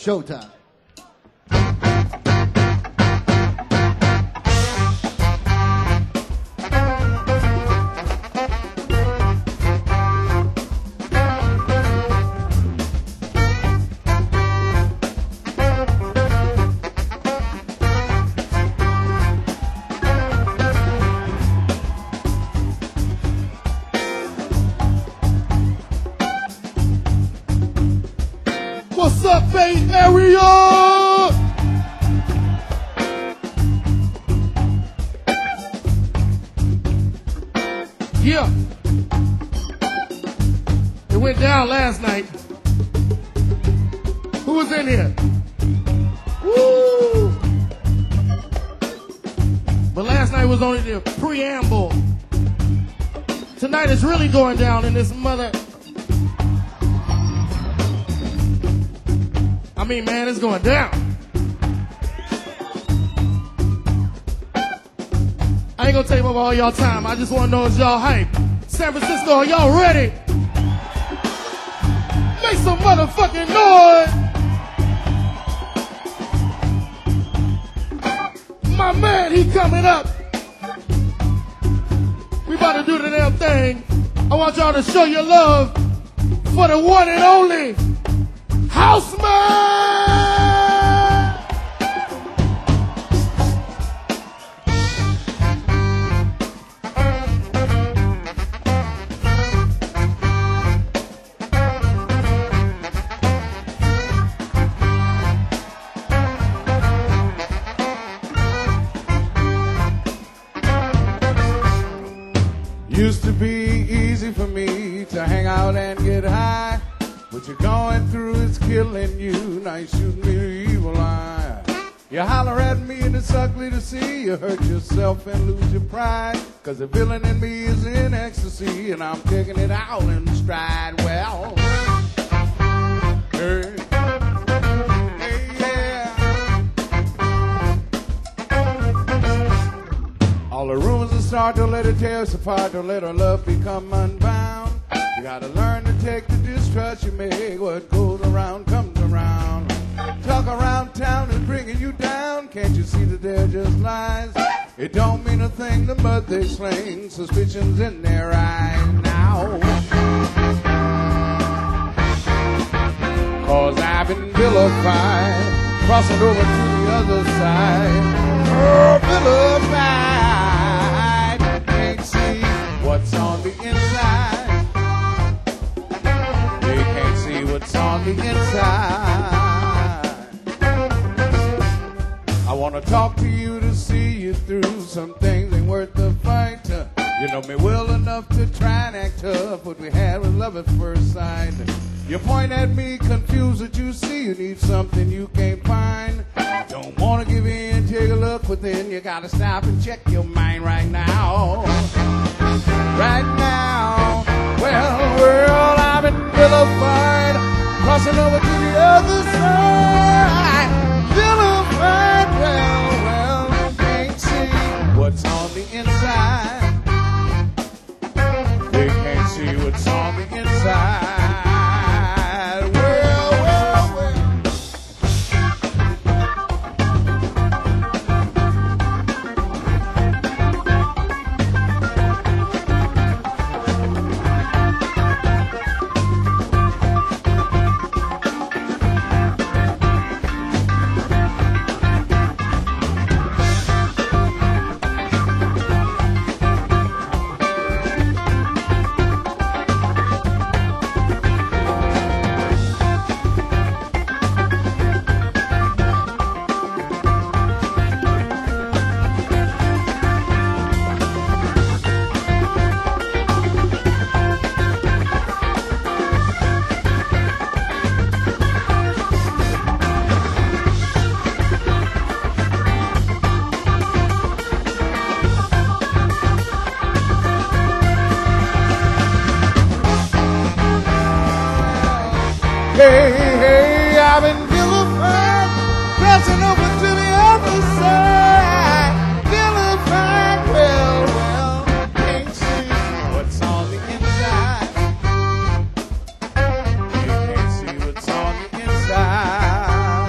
showtime. What's up, Bay Area? Yeah. It went down last night. Who was in here? Woo! But last night was only the preamble. Tonight is really going down in this mother... I mean, man, it's going down. I ain't gonna take up all y'all time. I just wanna know is y'all hype. San Francisco, are y'all ready? Make some motherfucking noise. My man, he coming up. We about to do the damn thing. I want y'all to show your love for the one and only Houseman! Used to be easy for me to hang out and get high. What you're going through is killing you. Now you shoot me an evil eye. You holler at me and it's ugly to see. You hurt yourself and lose your pride. Cause the villain in me is in ecstasy and I'm taking it out in stride. Well, hey, yeah. All the rumors will start, don't let it tear us apart. Don't let our love become unbound. You gotta learn to take the distrust you make. What goes around comes around. Talk around town is bringing you down. Can't you see that they're just lies? It don't mean a thing, the mud they sling. Suspicions in their eyes now. Cause I've been vilified, crossing over to the other side. Oh, vilified. Can't see what's on the inside. What's on the inside. I wanna talk to you to see you through. Some things ain't worth the fight. You know me well enough to try and act tough. What we had was love at first sight. You point at me confused what you see. You need something you can't find. Don't wanna give in, take a look within. You gotta stop and check your mind right now. Right now. Well, world, I've been vilified. Crossing over to the other side. Vilified, well, can't see what's on the inside. They can't see what's on the inside. Hey, hey, I've been vilified, crossing over to the other side. Vilified, well, can't see what's on the inside. You can't see what's on the inside.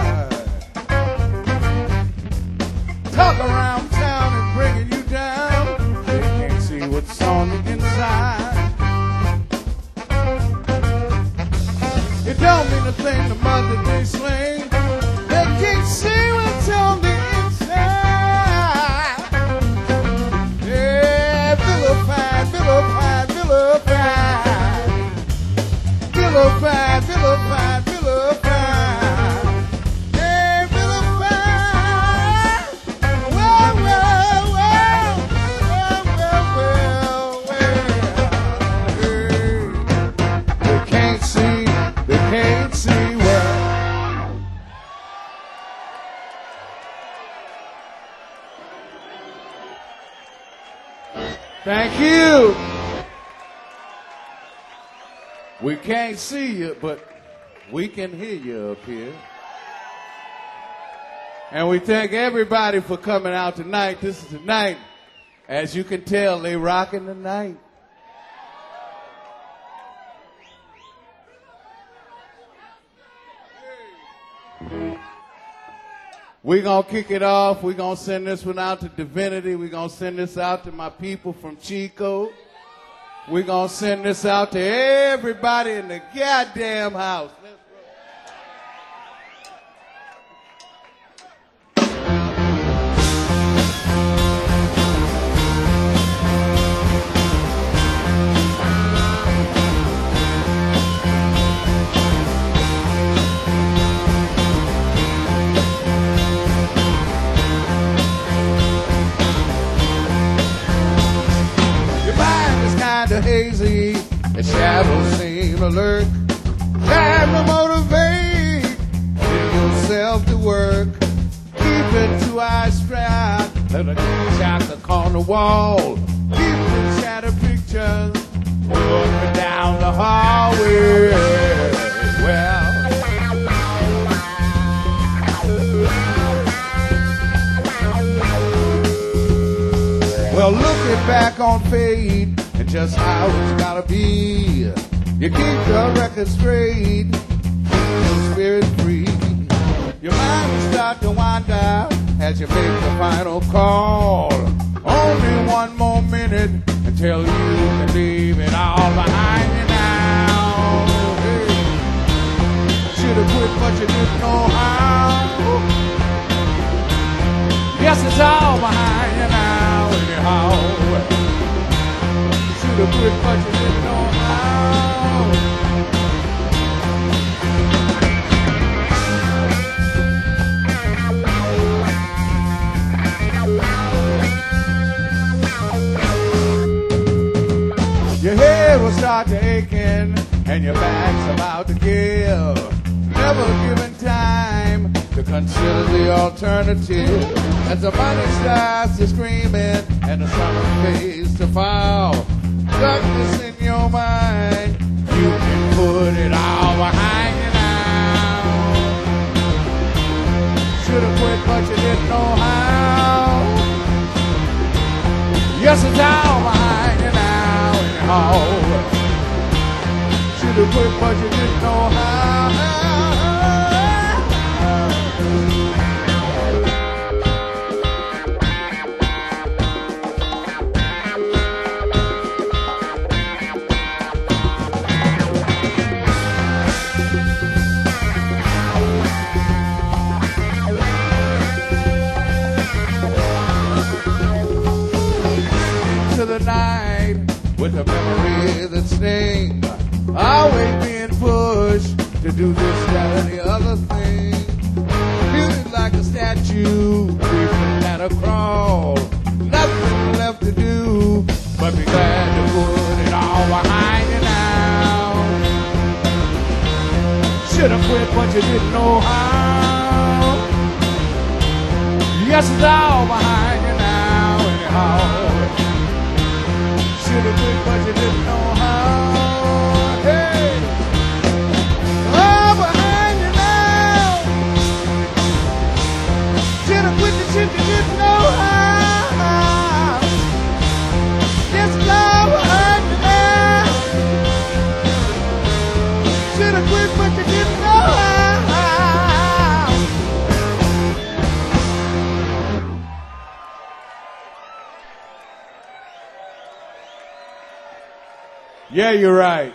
Thank you. We can't see you, but we can hear you up here. And we thank everybody for coming out tonight. This is the night. As you can tell, they rocking the night. We're going to kick it off. We're going to send this one out to Divinity. We're going to send this out to my people from Chico. We're going to send this out to everybody in the goddamn house. Hazy, the shadows seem to lurk. Time to motivate, get yourself to work. Keep it to our stride, let it shot the corner wall. Keep the shadow pictures, up and down the hallway. Well, looking back on fate, just how it's gotta be. You keep your record straight, keep your spirit free. Your mind will start to wind down as you make the final call. Only one more minute until you can leave it all behind you now. Hey. Should've quit, but you didn't know how. Yes, it's all behind you now, anyhow. The good, but you didn't know how. Your head will start to aching, and your back's about to give. Never given time to consider the alternative. As the money starts to screaming, and the summer fades to fall. Darkness in your mind, you can put it all behind you now. Should've quit, but you didn't know how. Yes, it's all behind you now, anyhow. Should've quit, but you didn't know how. Night with a memory that stings, always being pushed to do this, that, and the other thing. Feeling like a statue, creeping at a crawl. Nothing left to do but be glad to put it all behind you now. Should've quit, but you didn't know how. Yes, it's all behind you now, anyhow. Should've quit, but you didn't know how. Hey, all behind you now. Should've quit the shit you didn't know how. Yes, it's all behind you now. Should've quit, but you didn't know how. Yeah, you're right.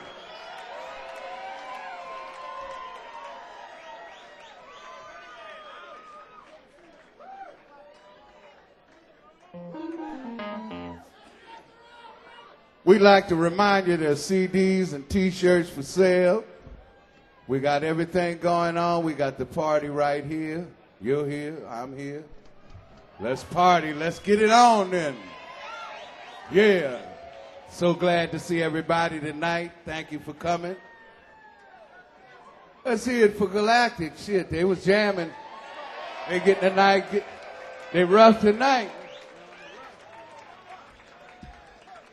We'd like to remind you there's CDs and T-shirts for sale. We got everything going on. We got the party right here. You're here. I'm here. Let's party. Let's get it on then. Yeah. So glad to see everybody tonight. Thank you for coming. Let's hear it for Galactic. Shit, they was jamming. They getting the night. They rough tonight.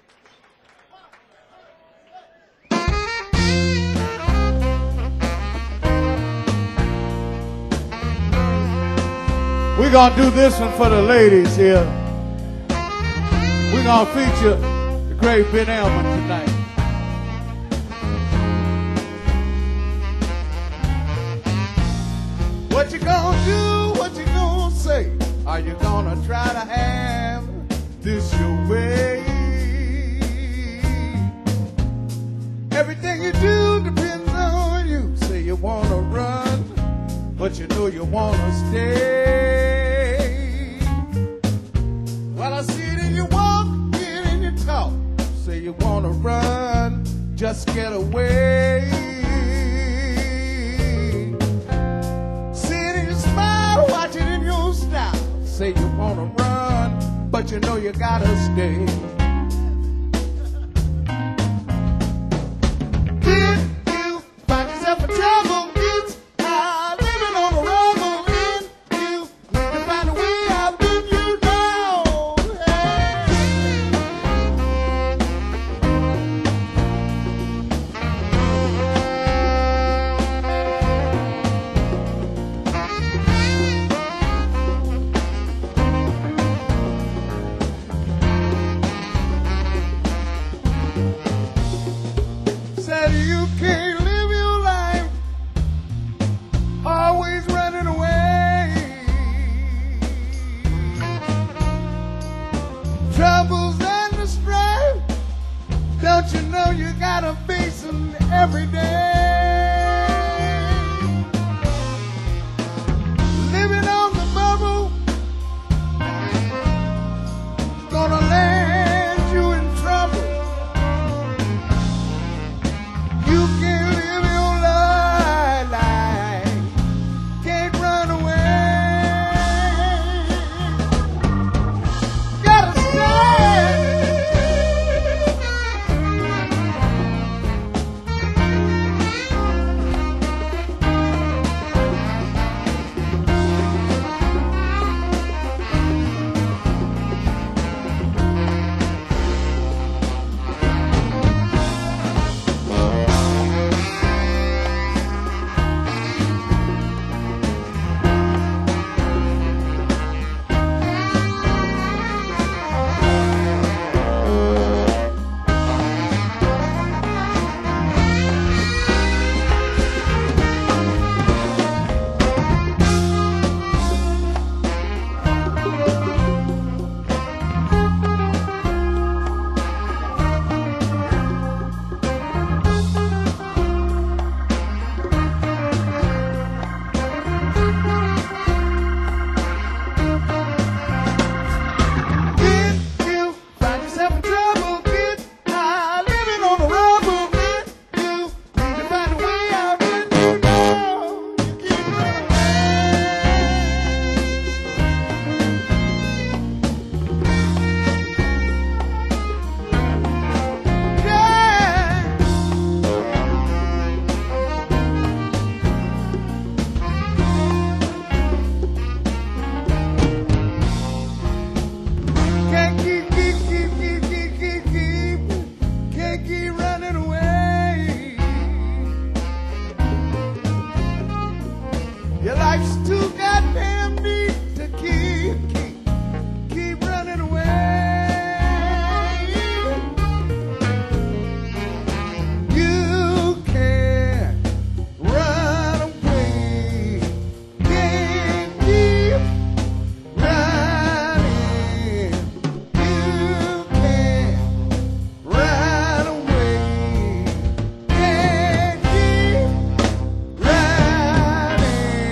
We're going to do this one for the ladies here. We're going to feature the great Ben Elman tonight. What you gonna do? What you gonna say? Are you gonna try to have this your way? Everything you do depends on you. Say you wanna run, but you know you wanna stay. Well, I see it in your walk, see it in your talk. Say you wanna run, just get away. Watch it in your style. Say you wanna run, but you know you gotta stay. If you find yourself in trouble, it's living on the rubble. If you need to find a way out, then you know. Said you can't live your life always running away. Troubles and the strife, don't you know you gotta face them every day? Living on the bubble gonna land you in trouble. You can't live your life, can't run away. Gotta stand. Your life's too goddamn deep to keep running away. You can't run away, can't keep running. You can't run away, can't keep running.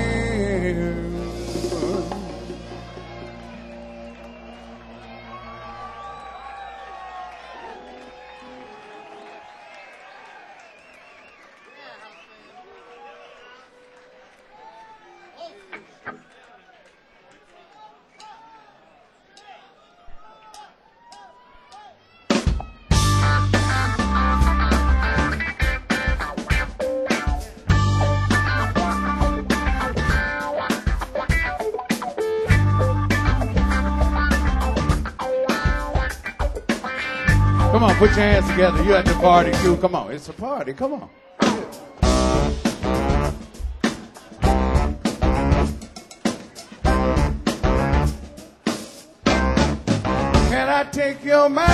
Come on, put your hands together. You at the party too. Come on, it's a party. Come on. take your mind?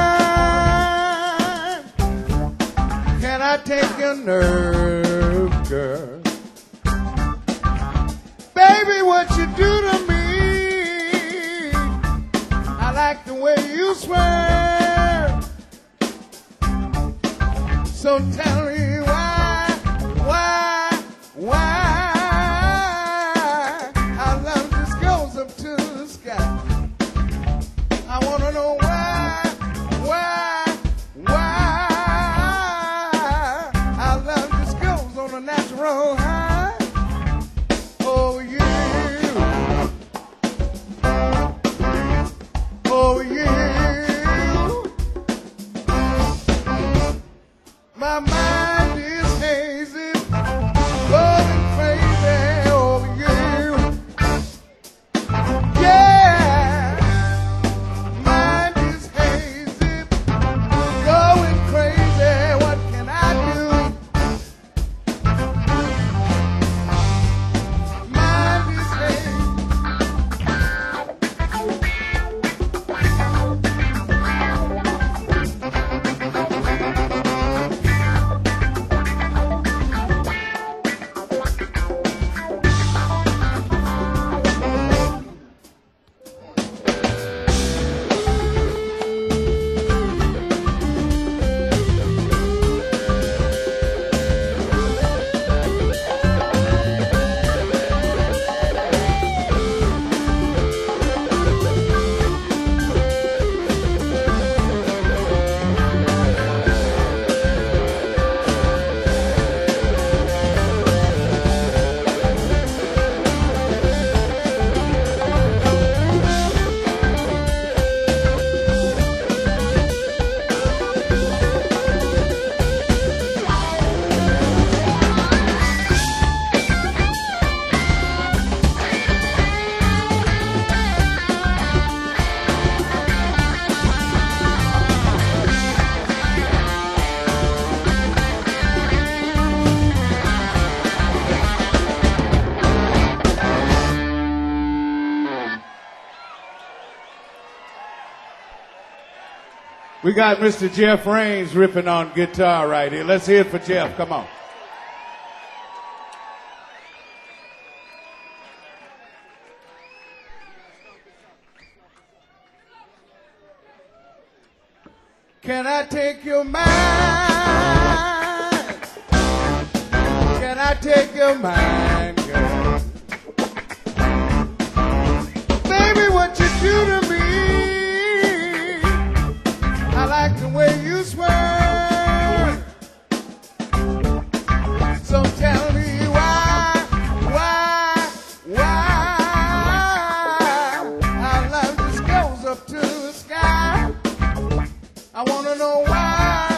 Can I take your nerve, girl? Baby, what you do to me, I like the way you swear. So tell me why our love just goes up to the sky. I wanna know why our love just goes on a natural high. Oh yeah, oh yeah. My mind is hazy, going crazy over you. Yeah, mind is hazy, going crazy. What can I do? Mind is hazy. We got Mr. Jeff Rains ripping on guitar right here. Let's hear it for Jeff. Come on. Can I take your mind? Can I take your mind, girl? Baby, what you do to me, I like the way you swear. So tell me why our love just goes up to the sky. I wanna know why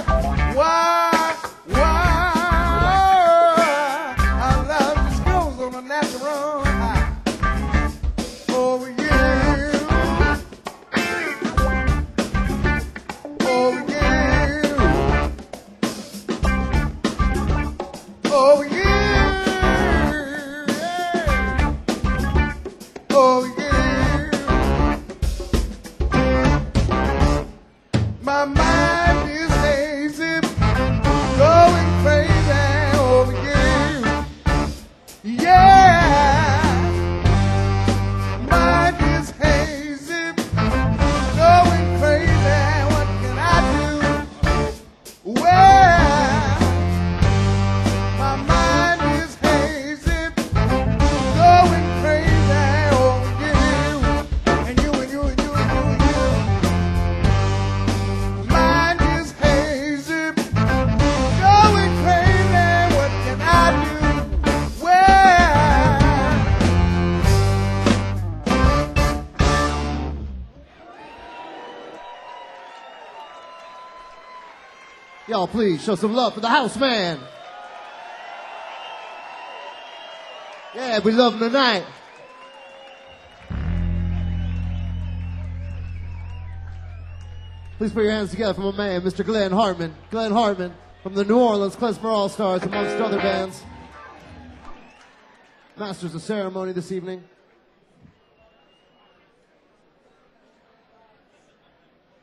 our love just goes on a natural high. Oh yeah, oh yeah, oh yeah, oh yeah. My mind is hazy, going crazy over you. Yeah, mind is hazy, going crazy. What can I do? Well, my mind is hazy, going crazy over you. And you and you and you and you and you. Mind is hazy, going crazy. What can I do? Well, Y'all, please show some love for the house man. Yeah, we love him tonight. Please put your hands together for my man, Mr. Glenn Hartman. Glenn Hartman from the New Orleans Klezmer All-Stars, amongst other bands. Masters of ceremony this evening.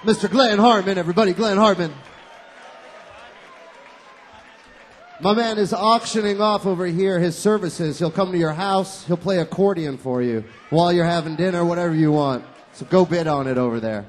Mr. Glenn Hartman, everybody, Glenn Hartman. My man is auctioning off over here his services. He'll come to your house. He'll play accordion for you while you're having dinner, whatever you want. So go bid on it over there.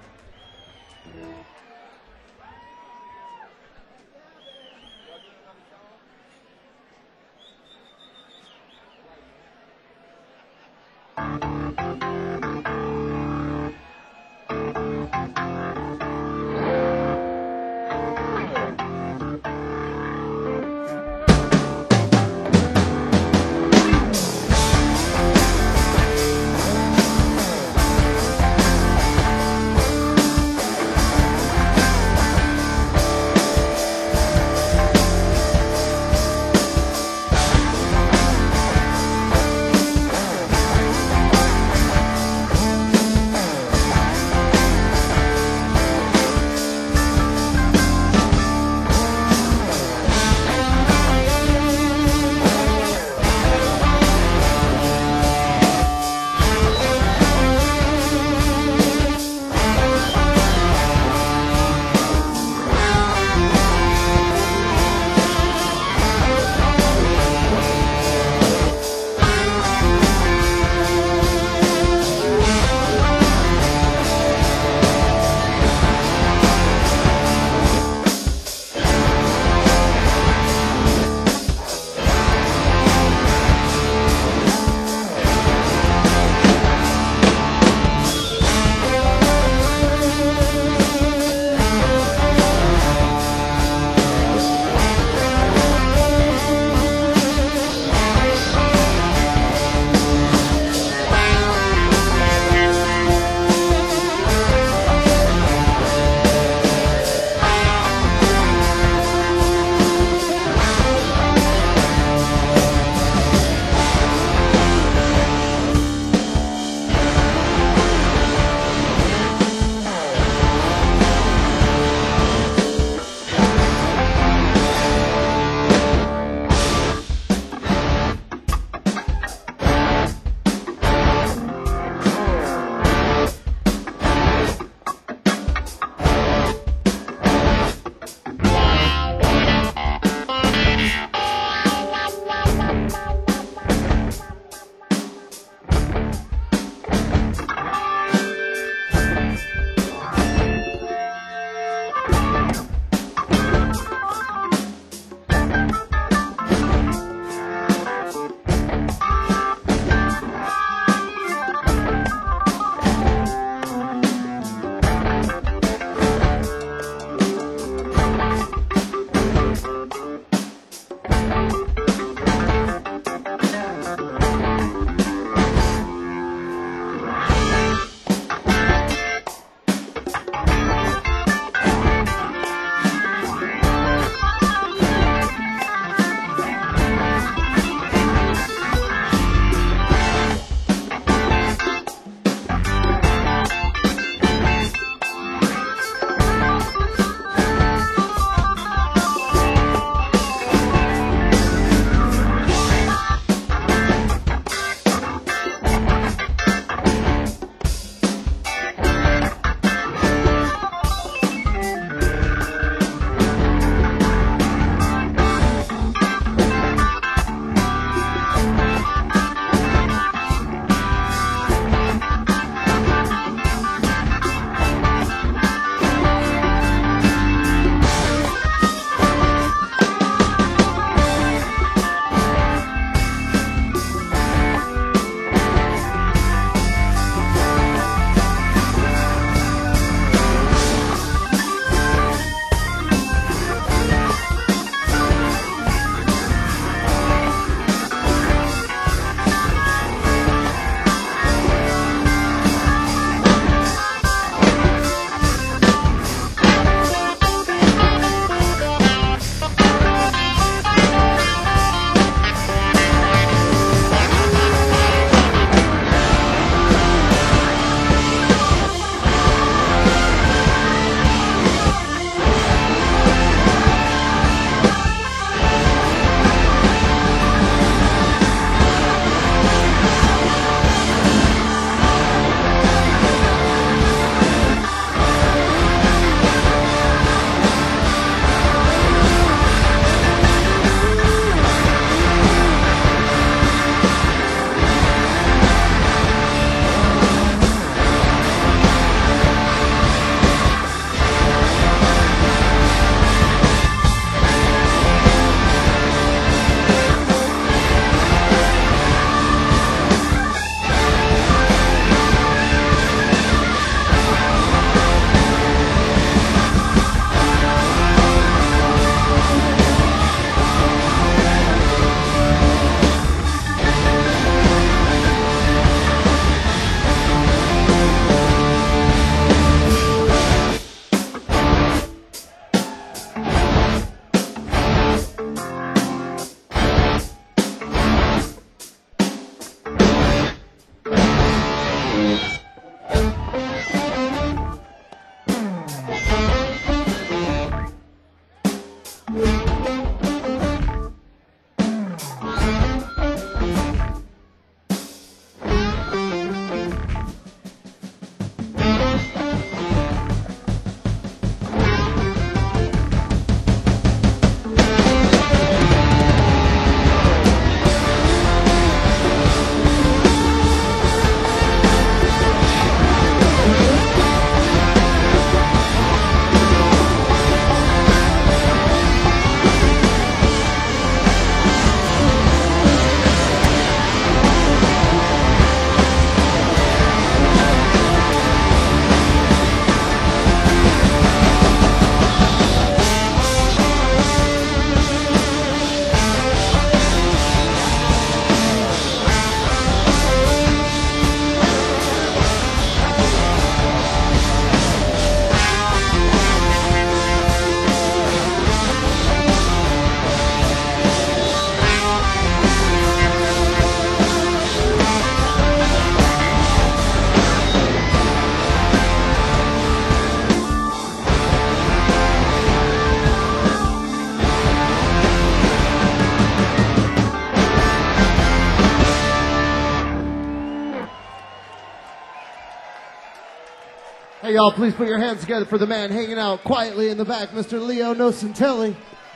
Hey, y'all, please put your hands together for the man hanging out quietly in the back, Mr. Leo Nocentelli.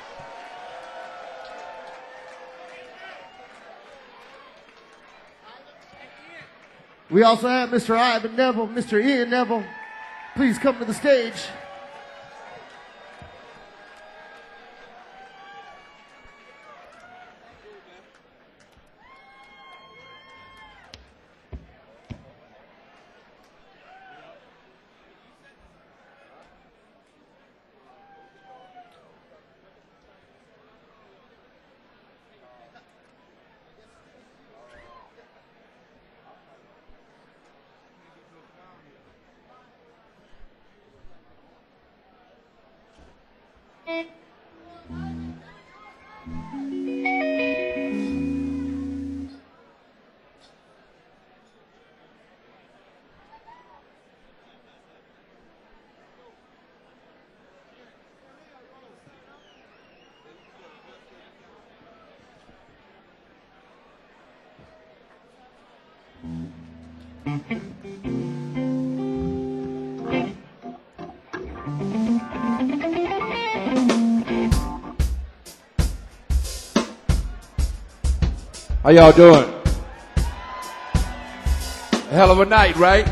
We also have Mr. Ivan Neville, Mr. Ian Neville. Please come to the stage. How y'all doing? A hell of a night, right?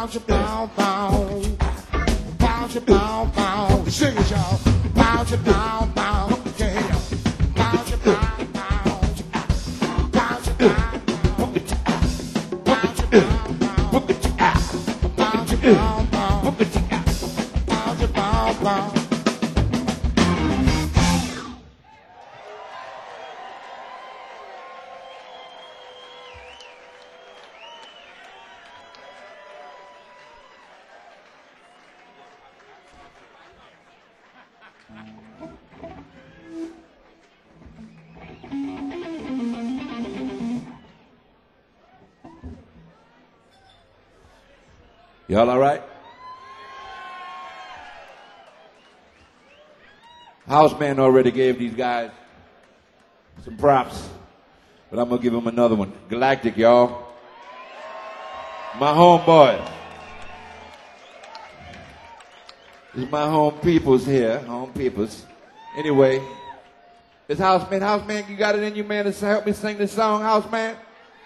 bounce, bounce, bounce. Bounce, bounce, bounce. Sing it, y'all. Bounce, bounce, bounce. Yeah. Bounce, bounce, bounce. Bounce, bounce, bounce. Bounce, bounce, bounce. Bounce, bounce, bounce. Bounce, bounce, bounce. Y'all all right? Houseman already gave these guys some props, but I'm going to give them another one. Galactic, y'all. My homeboy. This is my home peoples here, home peoples. Anyway, this Houseman, you got it in you, man, to help me sing this song, Houseman?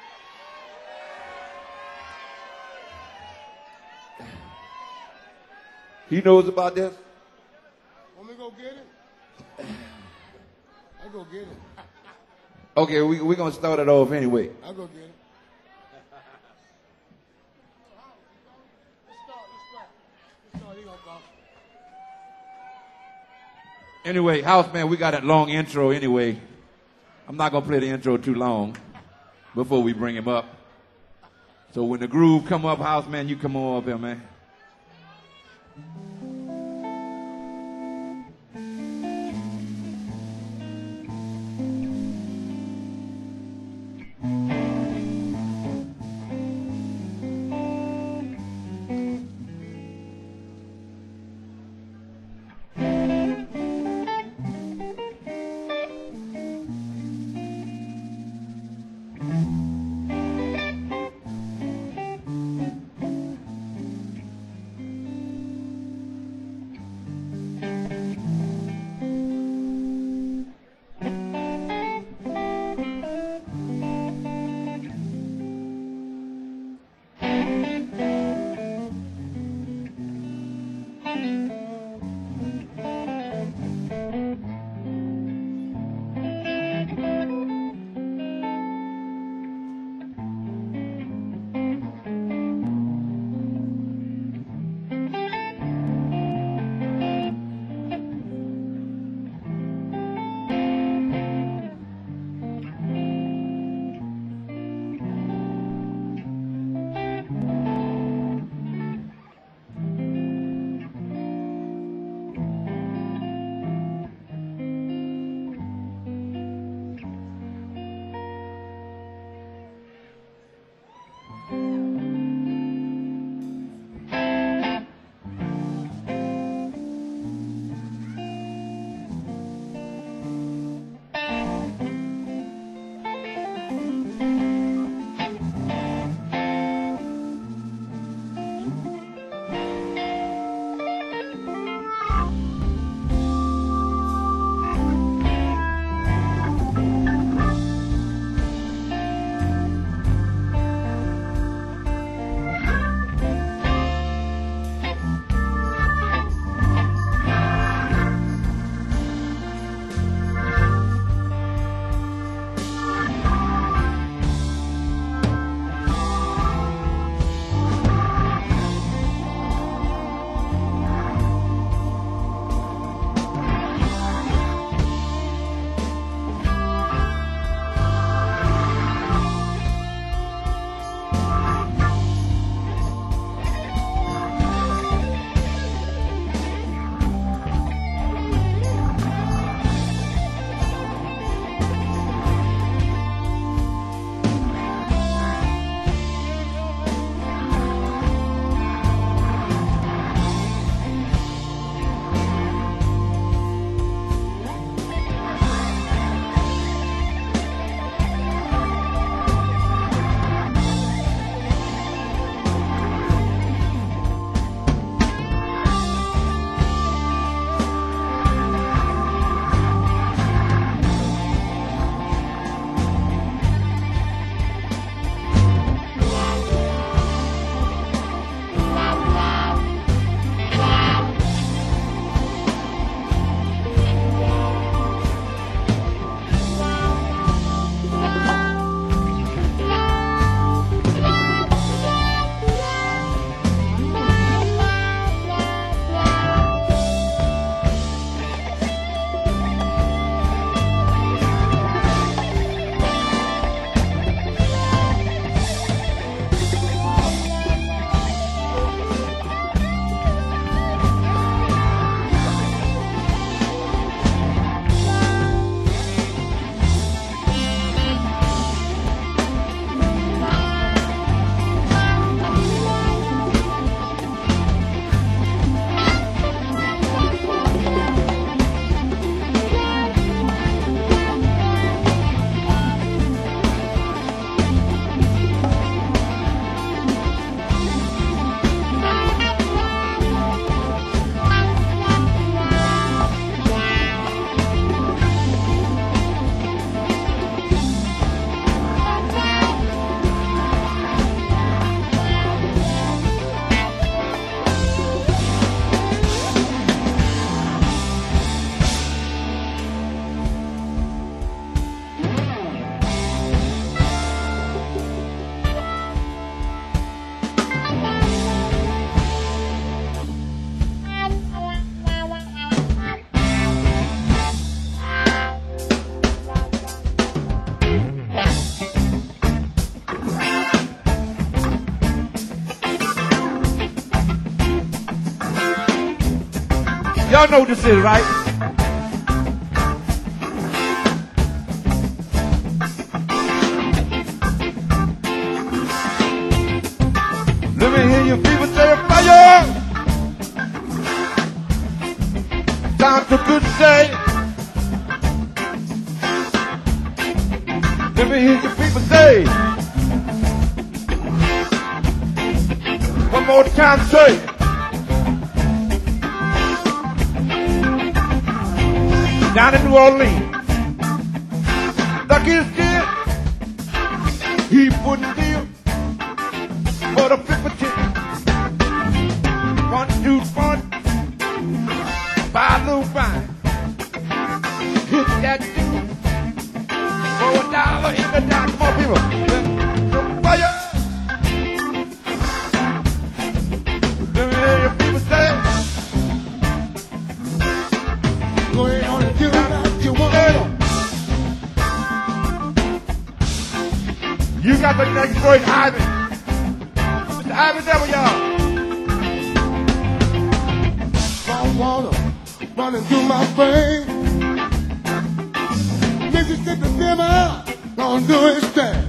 He knows about this? Want me to go get it? I'll go get it. Okay, we're going to start it off anyway. I'll go get it. Let's start. He gonna go. Anyway, Houseman, we got a long intro anyway. I'm not going to play the intro too long before we bring him up. So when the groove come up, Houseman, you come on up here, man. Y'all know what this is, right? Let me hear you people say fire! Sounds so good to say. Let me hear you people say. One more time, say. Down in New Orleans, Lucky is dead. He wouldn't deal for the 50. 1, 2, 1. Buy a little wine. Hit that dude for $1 in the down. Come on, people. Fire! Let me hear you people say. Go ahead on and do what you want. You got the next voice, Ivan. Mr. Ivan, there we are. Don't wanna running through my brain. Mississippi River, gonna do its thing.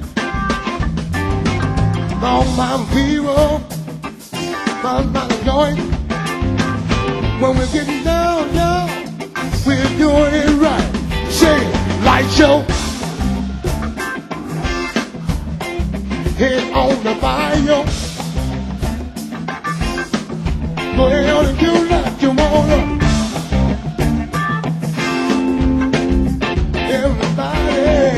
All my people, my joint. When we're getting down, down, we're doing it right. Say it, light show. Head on the fire. Go ahead on and do like you wanna. Everybody.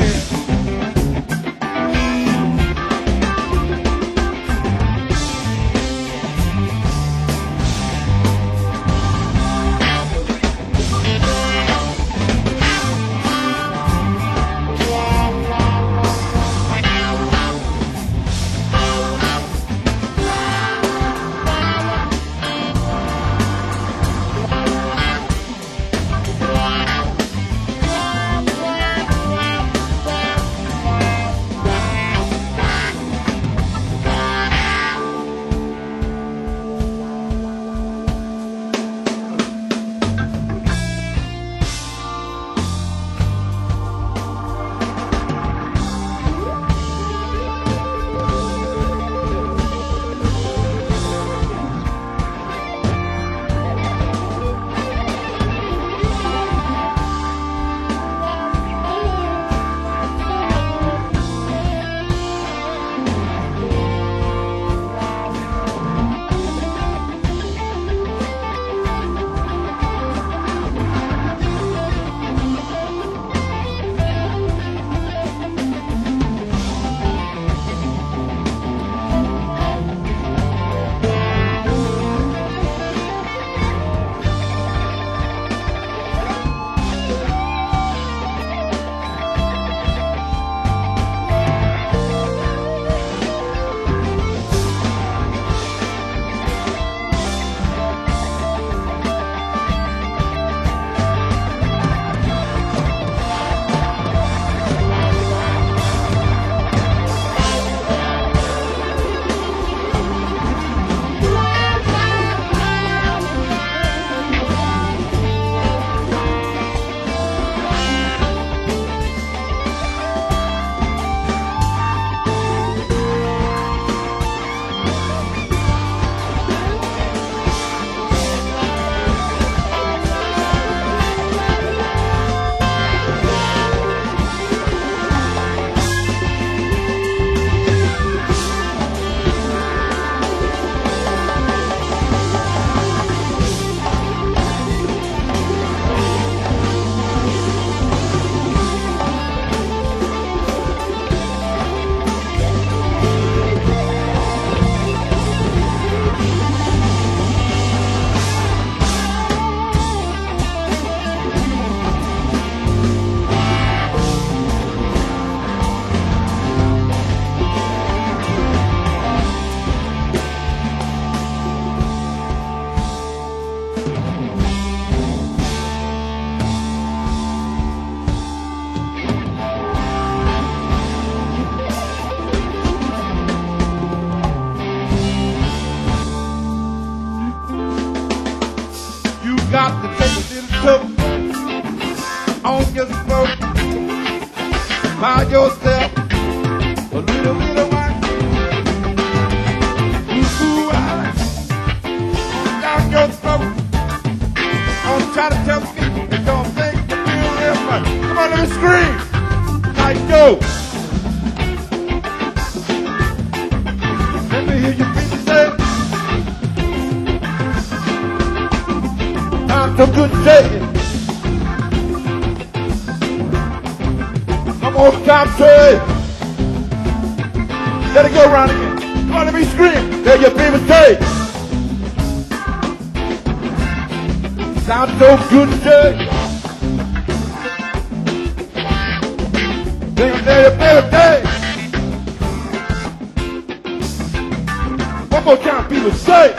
got to take a little took on your throat. Buy yourself a little bit of wine. Ooh, down your throat. I'm trying to tell me it don't make you feel real much. Come on, let me scream. Like yo. Let me hear you people say. I'm so good shaking. Come on, top trade. Let it go around again. Come on, let me scream. There your people say. Sound so good today. There your people say. One more time, people say.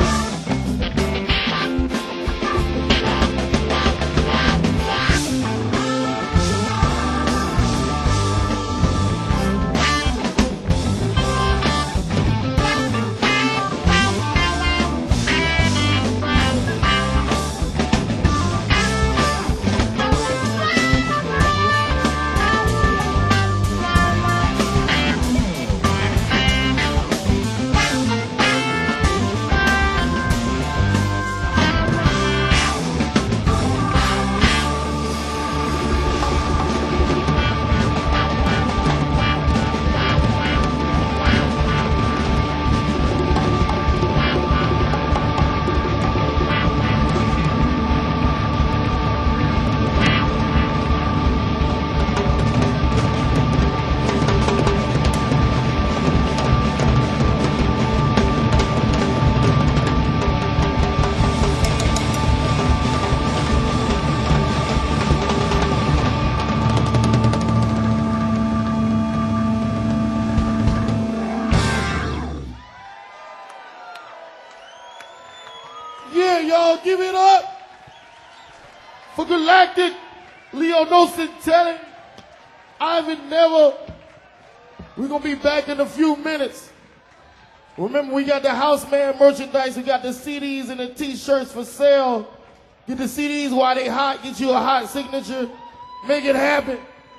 Yeah, y'all, give it up for Galactic, Leo Nocentelli, Ivan Never. We're going to be back in a few minutes. Remember, we got the Houseman merchandise. We got the CDs and the T-shirts for sale. Get the CDs while they hot. Get you a hot signature. Make it happen.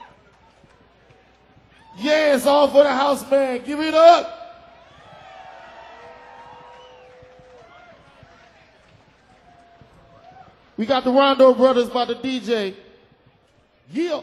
Yeah, it's all for the Houseman. Give it up. We got the Rondo Brothers by the DJ. Yeah.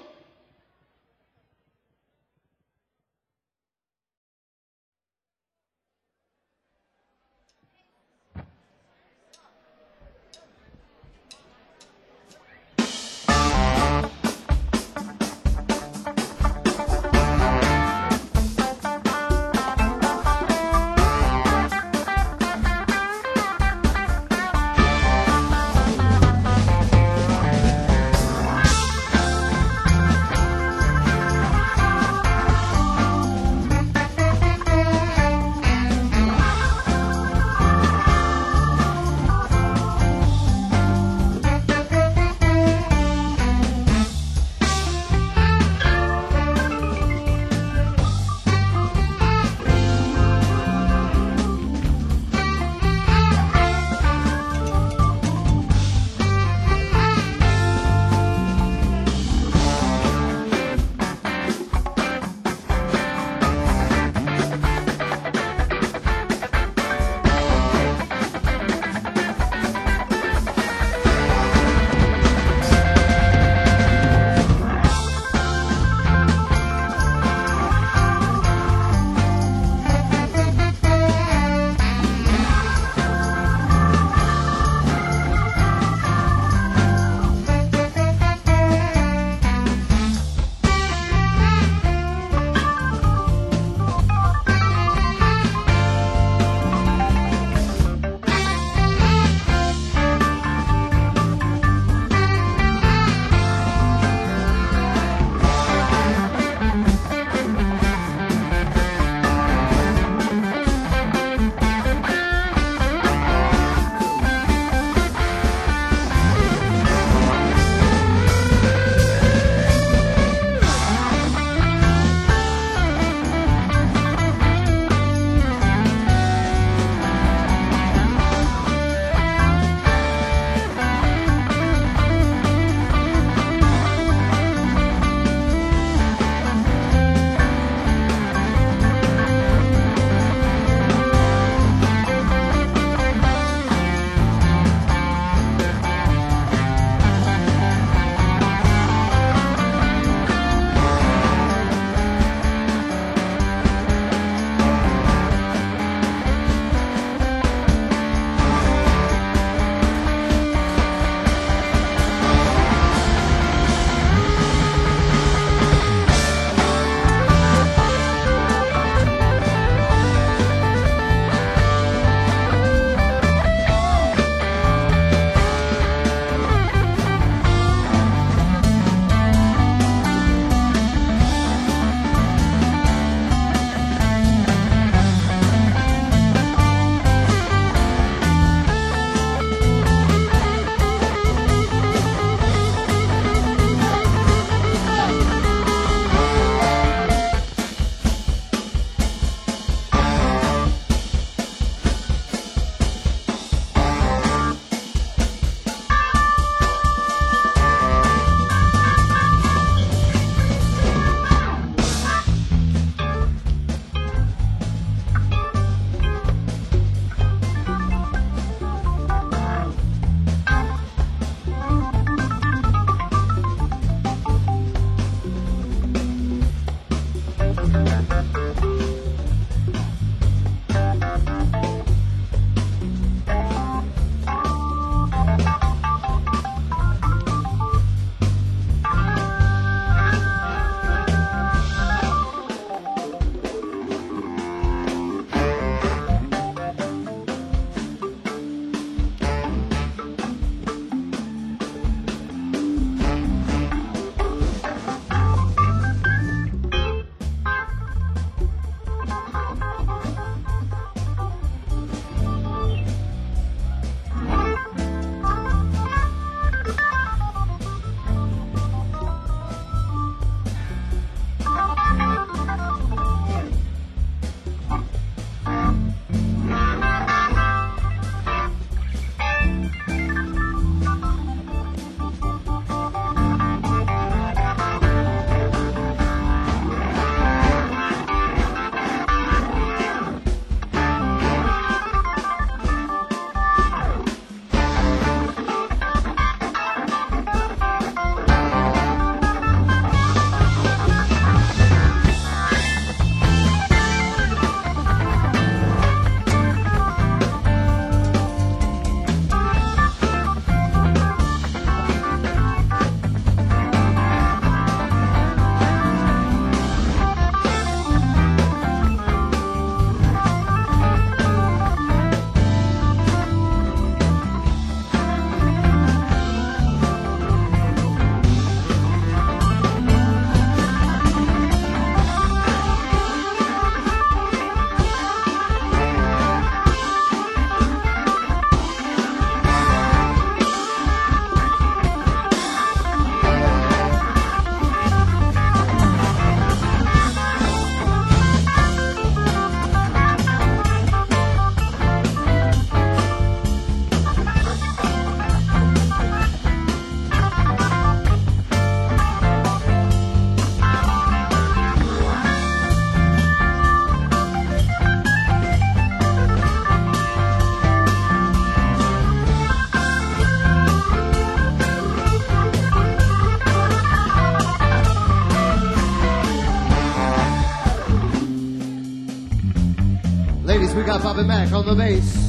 got Bobby Mack on the bass.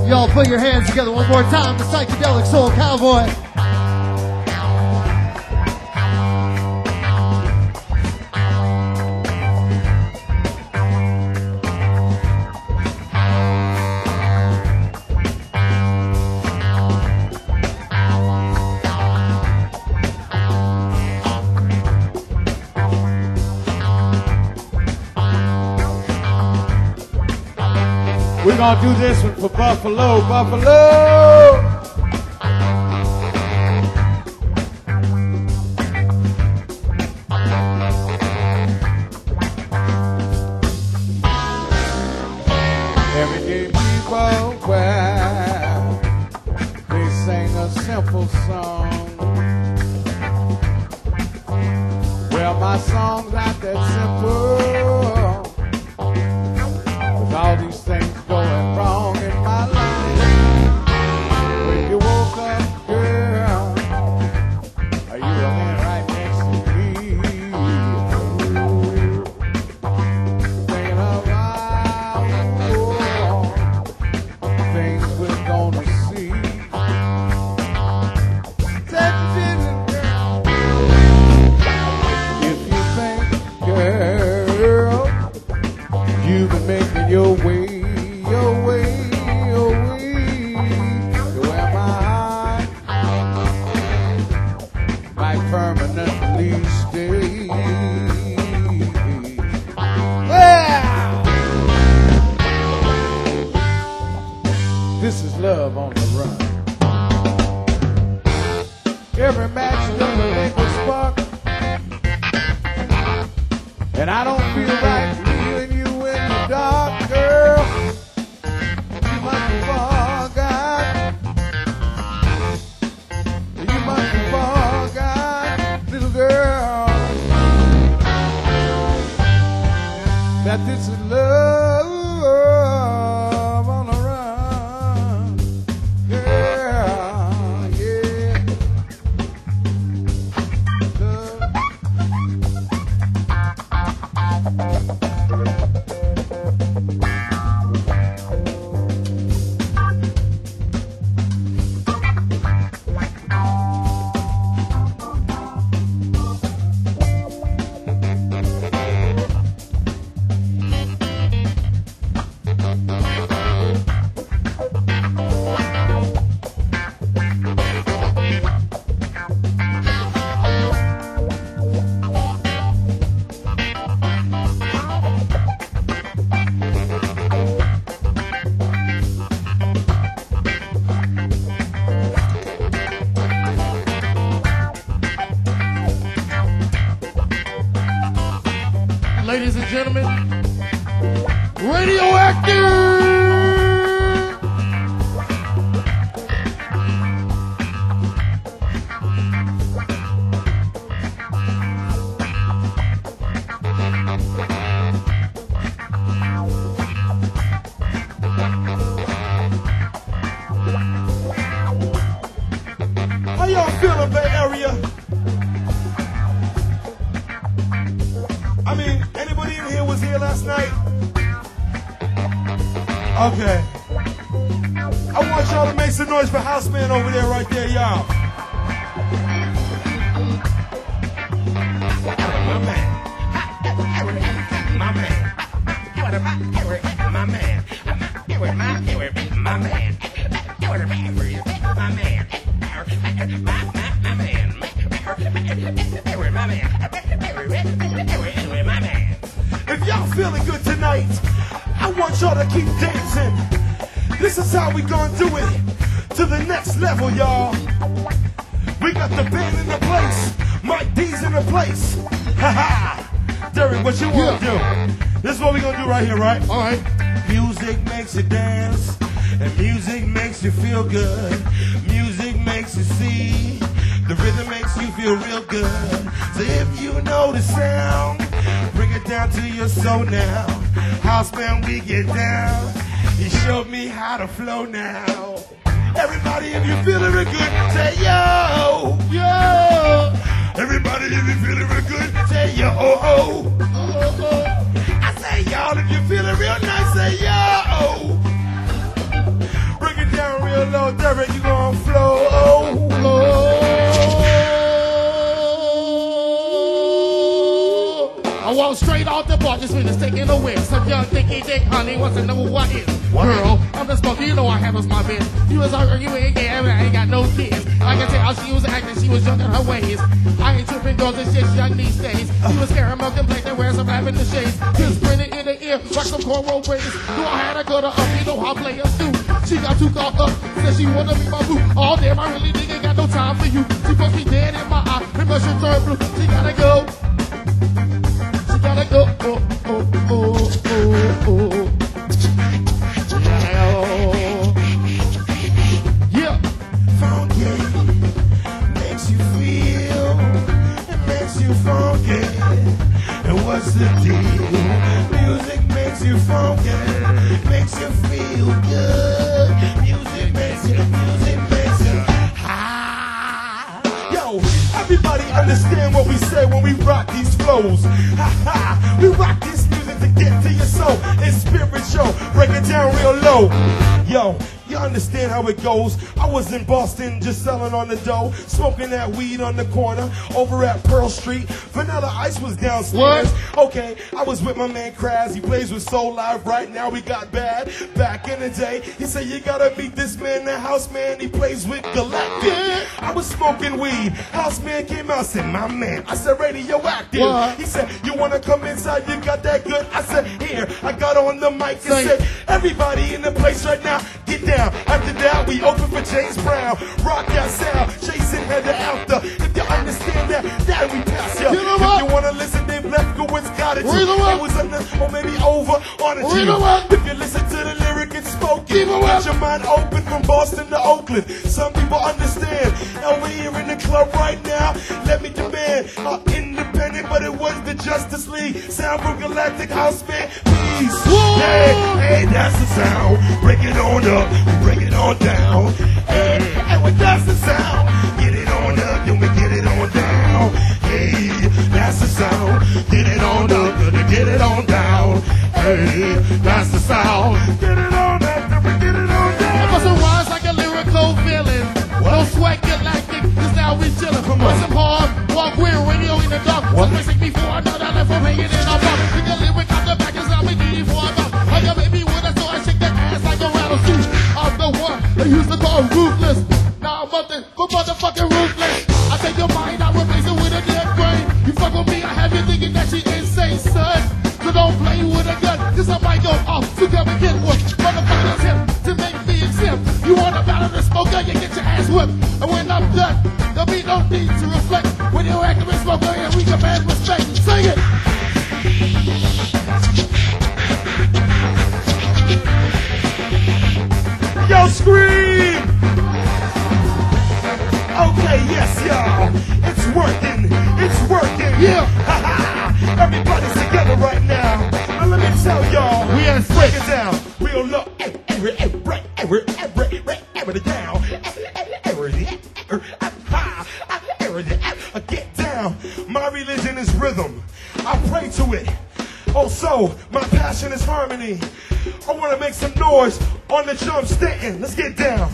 Y'all put your hands together one more time. The Psychedelic Soul Cowboy. We're gonna do this one for Buffalo, Buffalo. Everyday people, well, they sing a simple song. Well, my song's not that simple. With all these things going wrong in my life. When you woke up, girl, are you laying right next to me? Thinking about things we're gonna see. If you think, girl, you've been making your way to where my heart might permanently stay. Well, this is love on the run. Every match doesn't make a spark, and I don't feel right leaving you in the dark, girl. You must be forgot. You must be forgot, little girl, that this is love on the run, girl, yeah. Ladies and gentlemen, Radioactive! How y'all feeling, Bay Area? I mean, anybody in here was here last night? Okay. I want y'all to make some noise for Houseman over there, right there, y'all. My man. My man. My man. My man. If y'all feeling good tonight, I want y'all to keep dancing. This is how we gonna do it to the next level, y'all. We got the band in the place, Mike D's in the place. Ha ha. Derek, what you want to do? This is what we gonna do right here, right? All right. Music makes you dance, and music makes you feel good. Music makes you see, the rhythm makes you feel real good. So if you know the sound, bring it down to your soul now. House band, we get down. He showed me how to flow now. Everybody, if you're feeling real good, say yo, yo. Everybody, if you're feeling real good, say yo, oh, oh. Oh, oh. I say y'all, if you're feeling real nice, say yo. Bring it Derek, you gon' flow. Oh, I walk straight off the bar, just finished taking a whiff. Some young thinky dick honey wants to know what is. Girl, I'm the smoker, you know I handles my bitch. You was arguing, yeah, I ain't got no kids. I can tell how she was acting, she was young in her ways. I ain't tripping, girls, it's just young these days. She was caramel complexion, wear some lavender shades. Just grinning in the ear, rock some cornrow braids. Knew I had to cut her up, you know how players do. She got too caught up, said she wanna be my boo. Oh damn, I really ain't got no time for you. She supposed to be dead in my eye, remember she turned blue. She gotta go. She gotta go. Oh, oh, oh, oh, oh. Yeah. funky makes you feel, it makes you funky. And what's the deal? Music makes you funky, makes you feel good. Music makes you high. Yo, everybody understand what we say when we rock these flows. Ha ha, we rock this music to get to your soul. It's spiritual, break it down real low. Yo, you understand how it goes. I was in Boston just selling on the dough, smoking that weed on the corner over at Pearl Street. Vanilla Ice was downstairs. What? Okay, I was with my man Kraz. He plays with Soul Live right now. We got bad back in the day. He said, you gotta meet this man, the house man. He plays with Galactic. I was smoking weed. House man came out, said, my man. I said, radioactive. What? He said, you wanna come inside? You got that good? I said, here. I got on the mic and Say- said, everybody in the place right now, get down. After that, we open for James Brown. Rock that sound, chasing header after. If you understand that, that we pass you. You know If what? you wanna listen, Dave Lefkowitz got it. You know what? It was under, or maybe over on it. You know what? If you listen to the lyric, it's spoken. You know Got what? your mind open from Boston to Oakland. Some people understand. And we're here in the club right now. Let me demand, independent, but it was the Justice League. Sound from Galactic House Man. Peace. Whoa. Hey, hey, that's the sound. Break it on up, break it on down. Hey, hey, well, that's the sound. Get it on up, then we get it on down. Hey, that's the sound. Get it on up, then get it on down. Hey, that's the sound. Get it on up, then we get it on I down. bust some rhymes like a lyrical villain. No sweat galactic, cause now we chillin'. Bust some hard, walk weird, radio in the dark. What? Music before I know that left from hanging in a bar. Pick a lyric out the back, is how we need it for a mouth. I got baby with a so I shake that ass like a rattlesnake. I'm the one they used to call ruthless. Now I'm nothing but motherfucking ruthless. I take your mind, I replace it with a dead brain. You fuck with me, I have you thinking that she insane, son. So don't play with a gun, cause I might go off. So come and get one. Motherfuckers him to make me exempt. You wanna battle the smoker, you get your ass whipped. And when I'm done, there'll be no need to reflect. When you're acting with smoker, and we command respect. Sing it! Yo, scream! Okay, yes, y'all. It's working. It's working. Yeah. Ha ha! Everybody's together right now. Now let me tell y'all. We are break sick. it down. Real low. Break it down. Get down. My religion is rhythm. I pray to it. Also, my passion is harmony. I want to make some noise on the drum Stanton. Let's get down.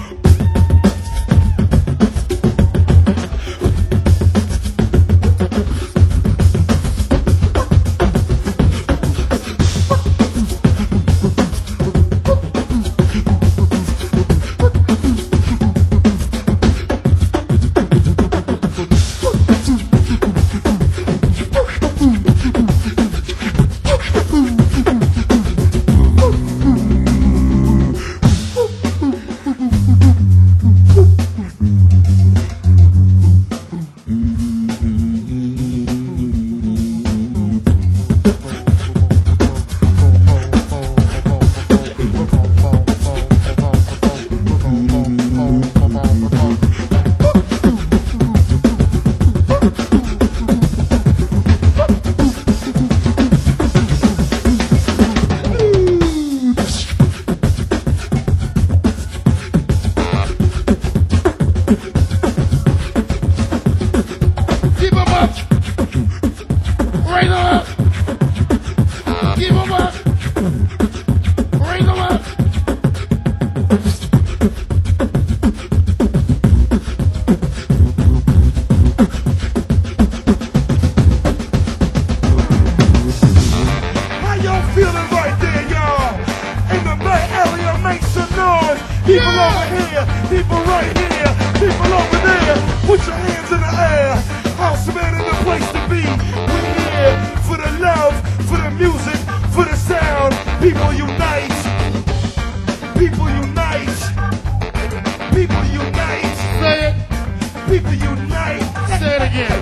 people right here, people over there. Put your hands in the air. House man in the place to be. We're here for the love, for the music, for the sound. People unite. People unite. People unite. Say it. People unite. Say it again.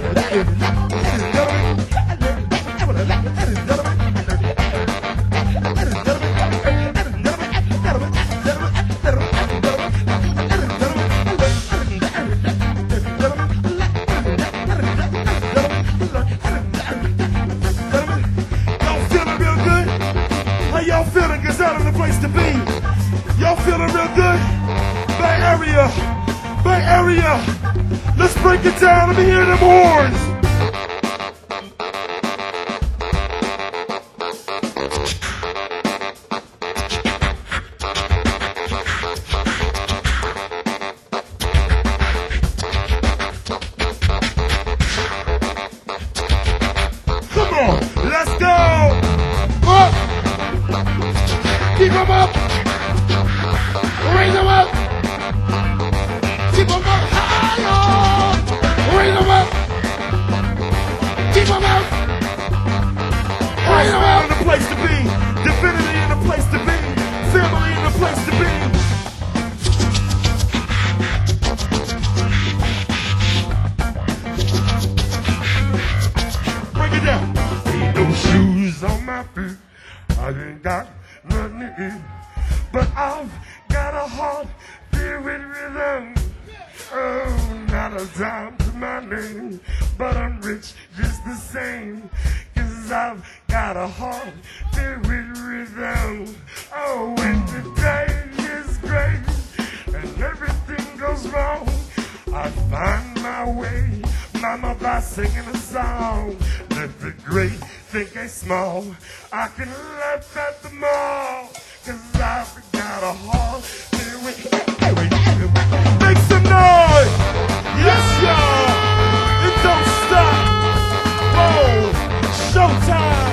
Y'all feeling? Cause that is the place to be. Y'all feeling real good? Bay Area. Bay Area. Let's break it down. Let me hear them horns. Come on. Let's go. Up. Keep them up. Raise them up. Keep them up higher. Raise them up. Keep them up. Raise them In up. the place to be. Divinity in the place to be. Family in the place to be. Break it down. Ain't no shoes on my feet. I ain't got nothing to eat. But I've got a heart filled with rhythm. Oh, not a dime to my name. But I'm rich just the same. Cause I've got a heart filled with rhythm. Oh, when the day is great and everything goes wrong, I find my way, mama, by singing a song. Let the great think they small. I can laugh at them all. Cause I've got a heart filled with make some noise! Yes, y'all! It don't stop! Whoa! Showtime!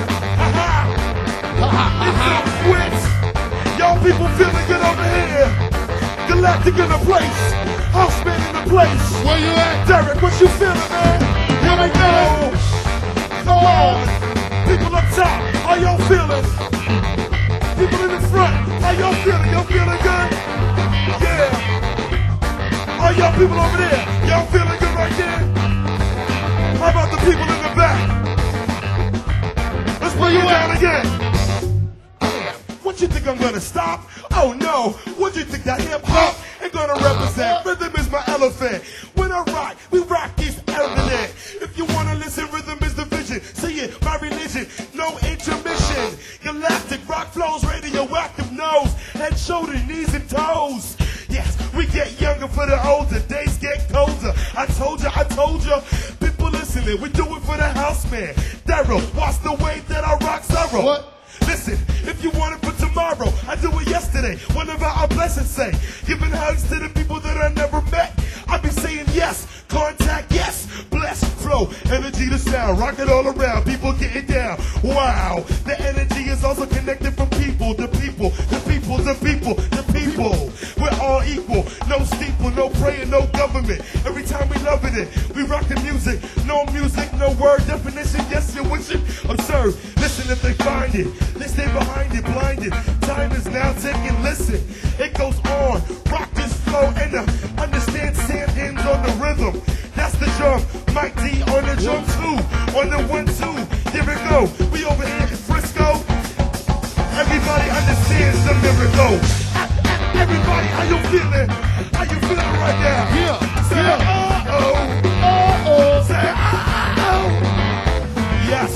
It don't quit! Y'all people feeling good over here! Galactic in the place! Houseman in the place! Where you at? Derek, what you feeling, man? Here we go! Come on! People up top, how y'all feeling? People in the front, how y'all feeling? Y'all feeling good? Yeah! All y'all people over there, y'all feeling good right there? How about the people in the back? Let's bring it down again. What you think I'm gonna stop? Oh no, what you think that hip hop ain't gonna represent? Rhythm is my elephant. When I rock, we rock this element. If you wanna listen, rhythm is the vision. See it, my religion, no intermission. Galactic rock flows, radioactive nose, head, shoulder, knees and toes. Yes, we get younger for the older, days get colder. I told you, people listening, we do it for the house man. Daryl, watch the way that I rock Zorro. What? Listen, if you want it for tomorrow, I do it yesterday. Whenever I bless and say, giving hugs to the people that I never met. I be saying yes, contact yes, bless, flow, energy to sound, rock it all around, people get it down. Wow, the energy is also connected from people to people, the people to people, the people. We're all equal, no steeple, no praying, no government. Every time we loving it, we rock the music, no word definition. Yes, you're wishing. Observe, listen if they find it. They stay behind it, blinded. Time is now ticking. Listen, it goes on. Rock this flow and understand sand ends on the rhythm. That's the drum. Mike D on the drum too. On the 1-2. Here we go. We over here in Frisco. Everybody understands the miracle. Everybody, how you feeling? How you feeling right now? Yeah, Say, yeah. uh-oh. Uh-oh. Say, uh-oh. Yes.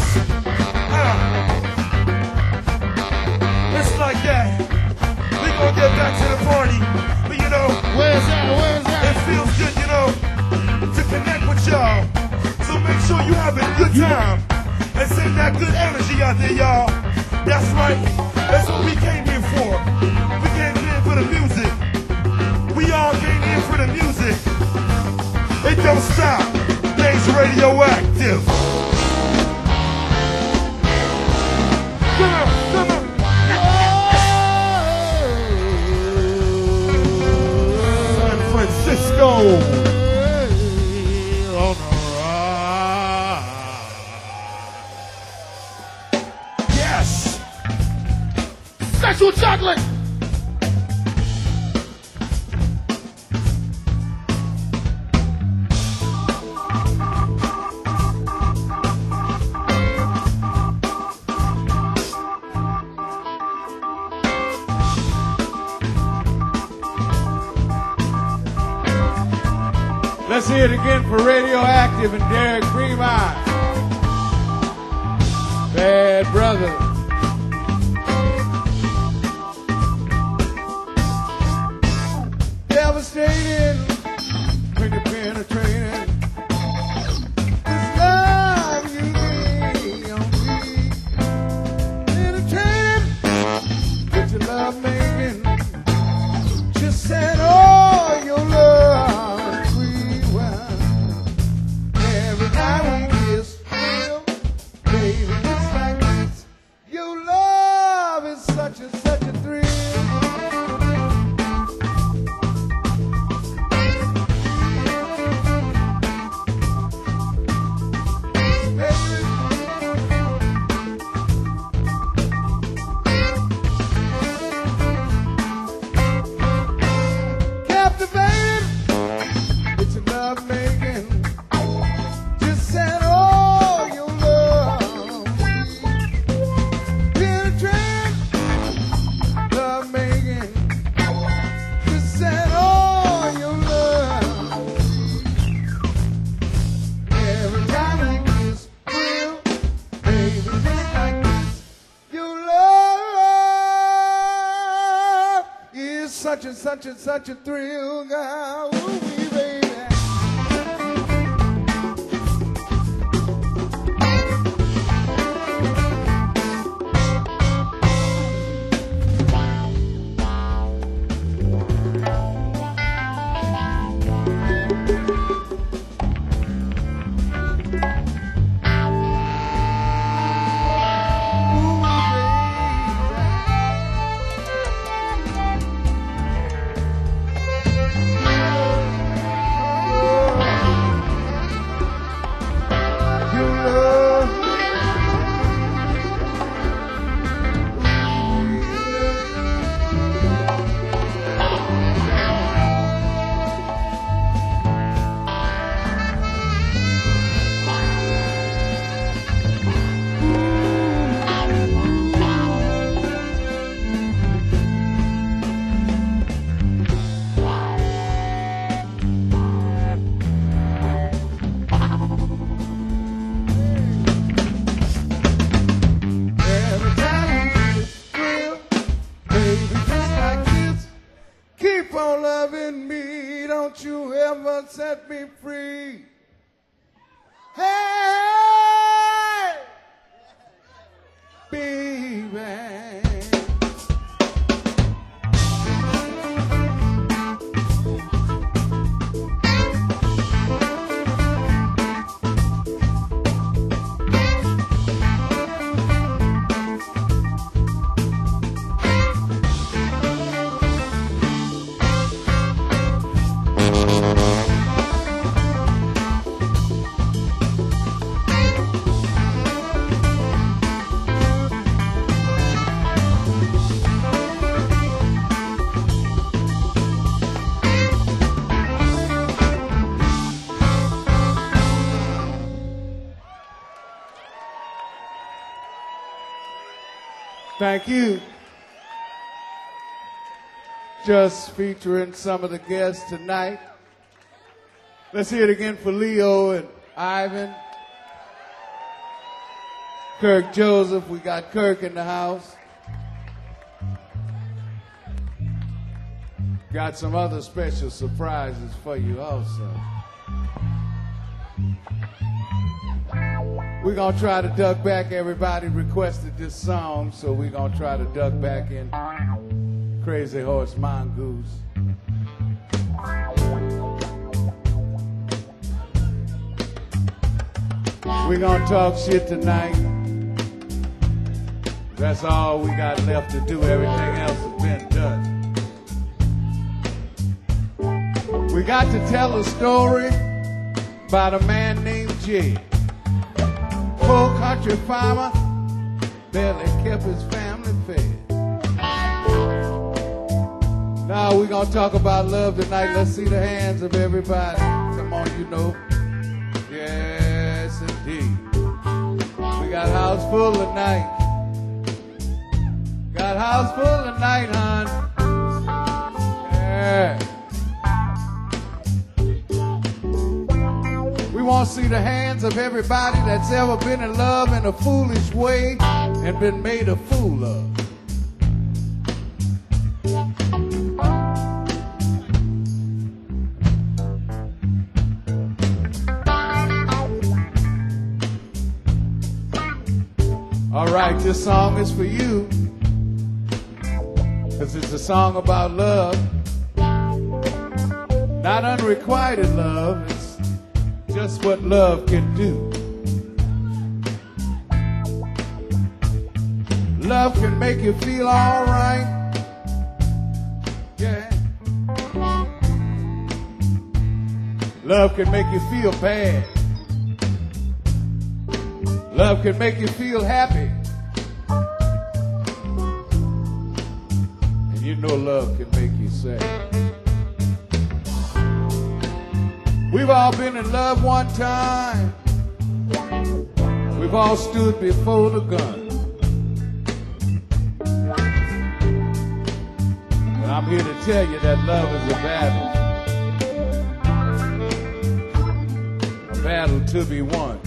It's like that. We gonna get back to the party. But you know, Where's that? Where's it that? feels good, you know, to connect with y'all. So make sure you have a good time. And send that good energy out there, y'all. That's right. That's what we came here for. We came here for the music. We all came here for the music. It don't stop. Things radioactive. Come on, come on. Sign the French Let's hear it again for Radioactive and Derek Fremont. Bad brother. Devastating when you're penetrating. This love you lay on me. Penetrating, get your love making. Just said, oh, your love free wine. Every night we kiss, real, baby, it's like this. Your love is such a thrill. Such a thrill, God, ooh, baby. Set me free. Hey, baby. Thank you. Just featuring some of the guests tonight. Let's hear it again for Leo and Ivan. Kirk Joseph, we got Kirk in the house. Got some other special surprises for you also. We're going to try to duck back. Everybody requested this song, so we're going to try to duck back in Crazy Horse Mongoose. We're going to talk shit tonight. That's all we got left to do. Everything else has been done. We got to tell a story about a man named Jay. Poor country farmer, barely kept his family fed. Now we're gonna talk about love tonight. Let's see the hands of everybody. Come on, you know. Yes, indeed. We got house full tonight. Got house full tonight, hon. Yeah. the hands of everybody that's ever been in love in a foolish way and been made a fool of. All right, this song is for you, because it's a song about love. Not unrequited love, it's just what love can do. Love can make you feel all right, yeah. Love can make you feel bad. Love can make you feel happy. And you know love can make you sad. We've all been in love one time. We've all stood before the gun. And I'm here to tell you that love is a battle. A battle to be won.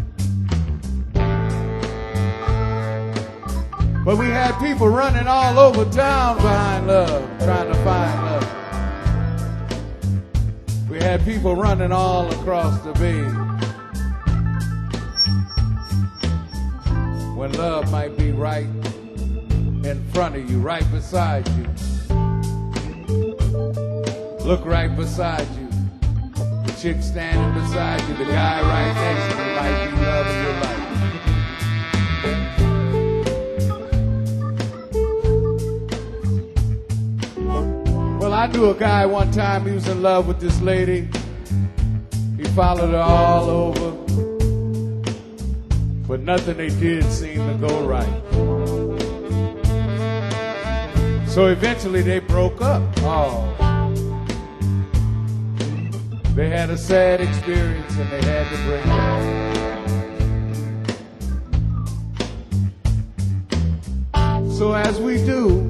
But we had people running all over town behind love, trying to find love. We had people running all across the bay, when love might be right in front of you, right beside you. Look right beside you. The chick standing beside you, the guy right next to you might be love of your life. Well, I knew a guy one time, he was in love with this lady. He followed her all over, but nothing they did seemed to go right. So eventually they broke up. Oh. They had a sad experience and they had to break up. So as we do,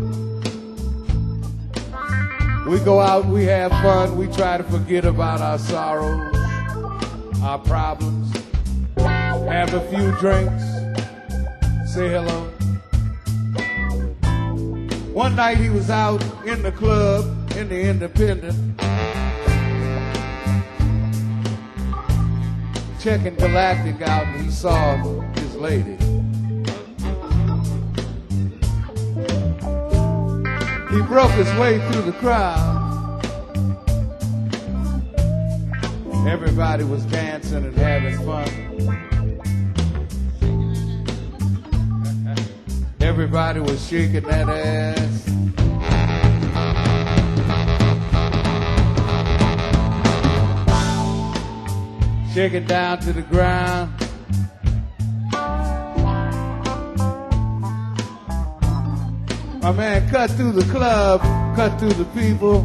we go out, we have fun, we try to forget about our sorrows, our problems, have a few drinks, say hello. One night he was out in the club, in the Independent, checking Galactic out, and he saw his lady. He broke his way through the crowd. Everybody was dancing and having fun. Everybody was shaking that ass. Shaking down to the ground. My man cut through the club, cut through the people.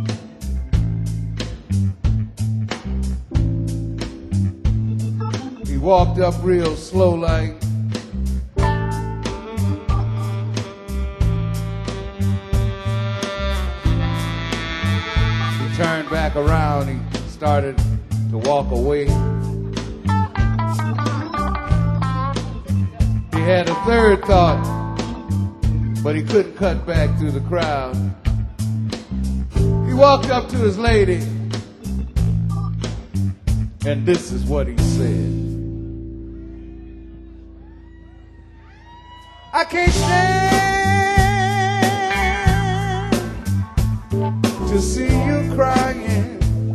He walked up real slow like. He turned back around, he started to walk away. He had a third thought, but he couldn't cut back through the crowd. He walked up to his lady, and this is what he said. I can't stand to see you crying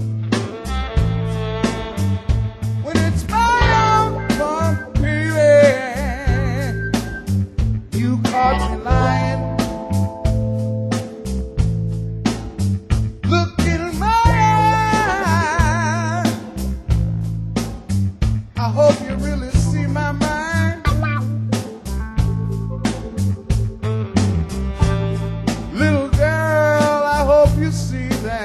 when it's my own fault, baby. You caught me lying. Look in my eyes. I hope you really see my mind. Little girl, I hope you see that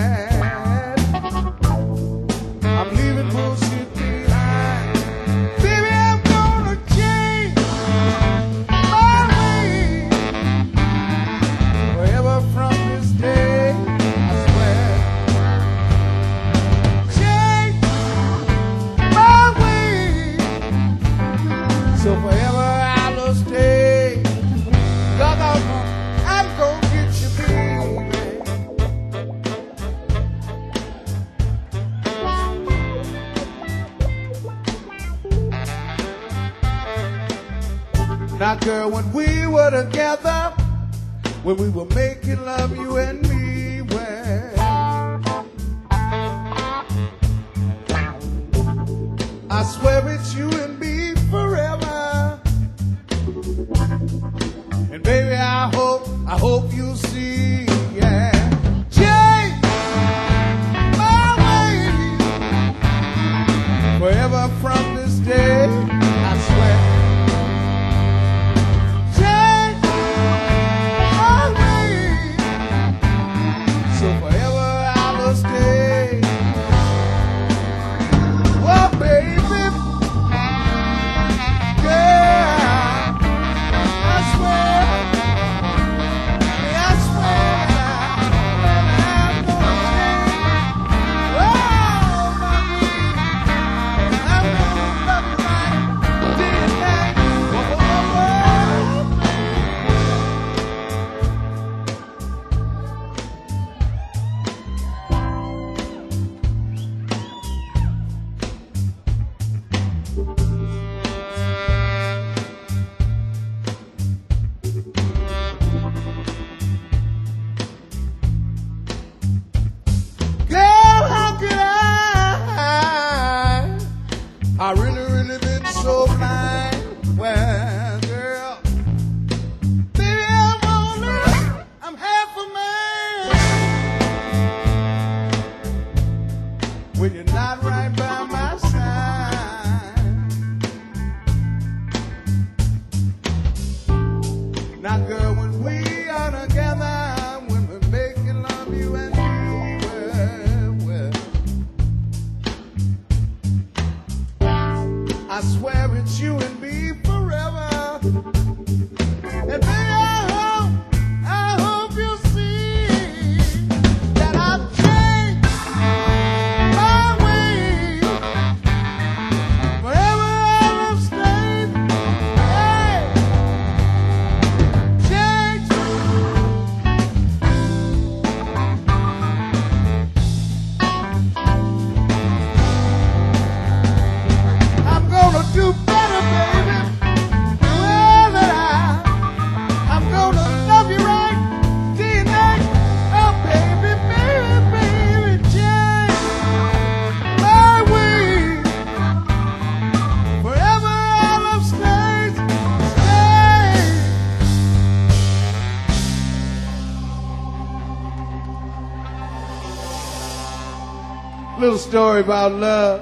Now, girl, when we were together, when we were making love, you and me, well, I swear it's you and me forever. And baby, I hope you see, yeah. Change my way forever from this day, I swear. Change my way, so forever I will stay. Oh, baby, yeah, I swear that I'm gonna change. Oh, mommy, I'm gonna love you right day and night. Oh, girl, how could I really been so blind. Well, girl, baby, I'm half a man when you're not right by my side. Now, girl, when we are together, when we're making love, you and me, well, I swear it's you and me forever. And baby, I hope you see that I've changed my way. Forever I'll stay. Hey, change. I'm gonna do better, baby. Well, I'm gonna love you right day and night. Oh, baby, change my way. Forever I'll stay. Little story about love.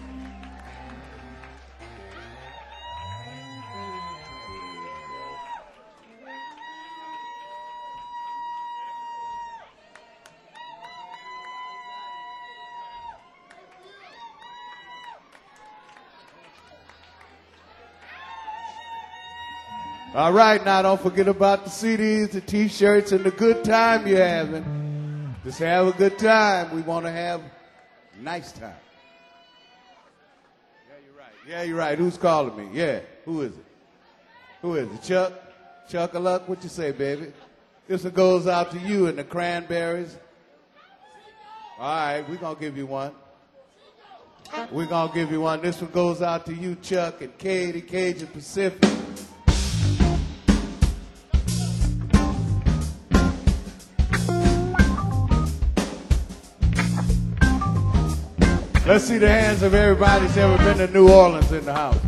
All right, now don't forget about the CDs, the T-shirts, and the good time you're having. Just have a good time. We want to have a nice time. Yeah, you're right. Yeah, you're right. Who's calling me? Yeah, who is it? Who is it? Chuck? Chuck-a-luck? What you say, baby? This one goes out to you and the Cranberries. All right, we're going to give you one. We're going to give you one. This one goes out to you, Chuck, and Katie, Cajun Pacific. Let's see the hands of everybody who's ever been to New Orleans in the house.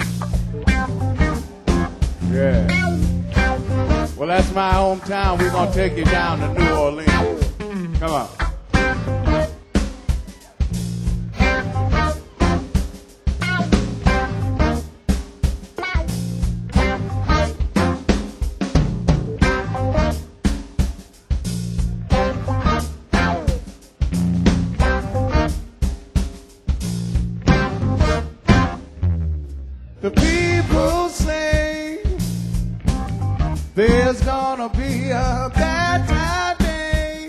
Yeah. Well, that's my hometown. We're going to take you down to New Orleans. Come on. The people say there's gonna be a bad day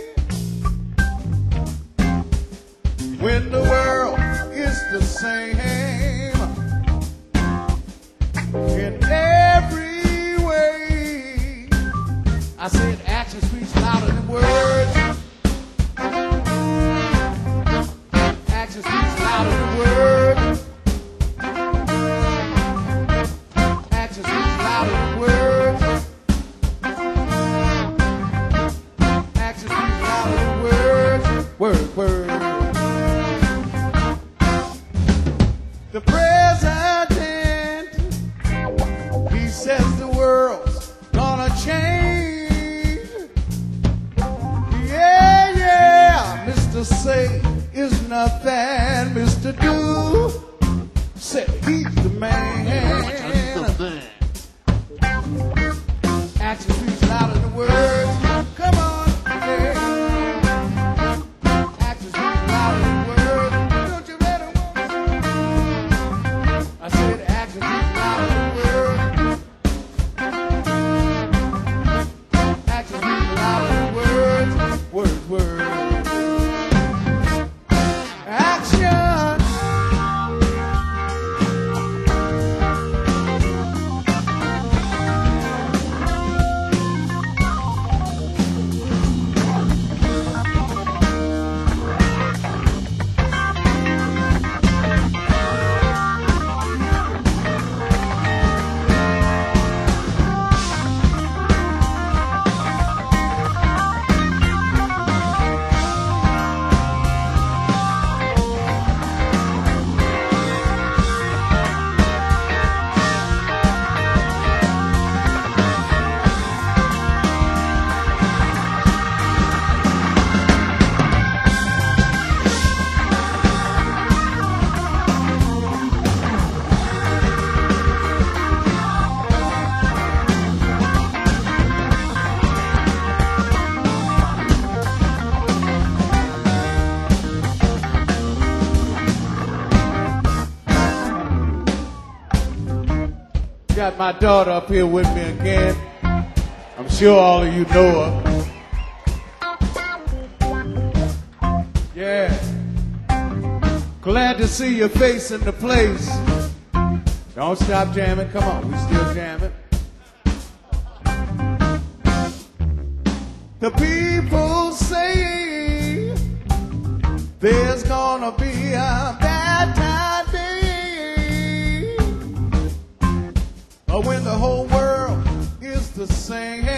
when the world is the same in every way. I said action speaks louder than words. Action speaks louder than words. Action speaks louder than words. word, word. The president, he says the world's gonna change. Yeah, yeah, Mr. Say is nothing, Mr. Do said he's the man. Action speaks louder than words. Come on, yeah. Action speaks louder than words. Don't you let 'em walk. I said action speaks louder than words. Action speaks louder than words. Words, words. Action. Got my daughter up here with me again. I'm sure all of you know her. Yeah. Glad to see your face in the place. Don't stop jamming. Come on, we still jamming. The people say there's gonna be a bad time day. When the whole world is the same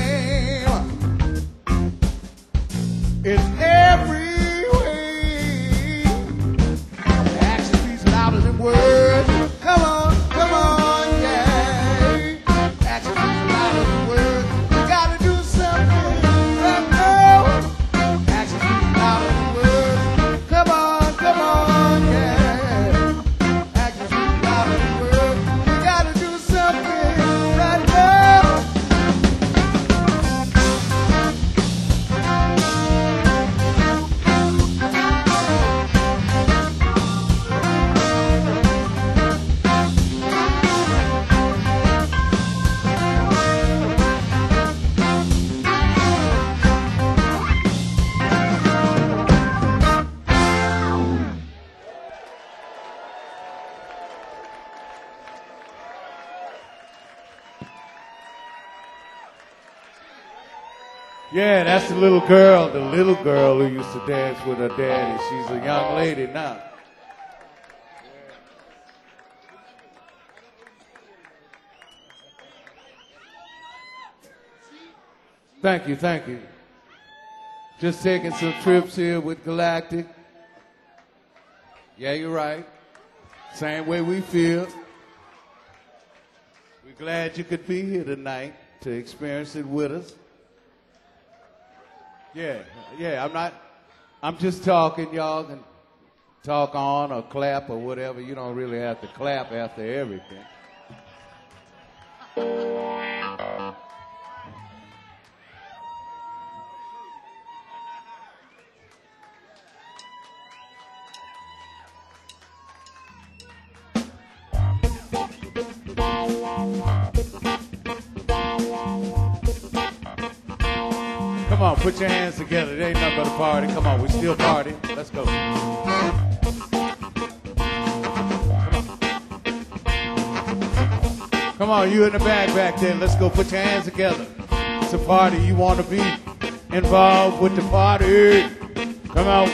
in every way. Action speaks louder than words. Come on, yeah. Action speaks louder than words. You gotta do something right now. Action speaks louder than words. Come on, yeah. Action speaks louder than words. You gotta do something. Yeah, that's the little girl who used to dance with her daddy. She's a young lady now. Thank you, thank you. Just taking some trips here with Galactic. Yeah, you're right. Same way we feel. We're glad you could be here tonight to experience it with us. Yeah, I'm just talking. Y'all can talk on or clap or whatever. You don't really have to clap after everything. Come on, put your hands together. It ain't nothing but a party. Come on, we still partying. Let's go. Come on, you in the back there. Let's go. Put your hands together. It's a party. You want to be involved with the party. Come on.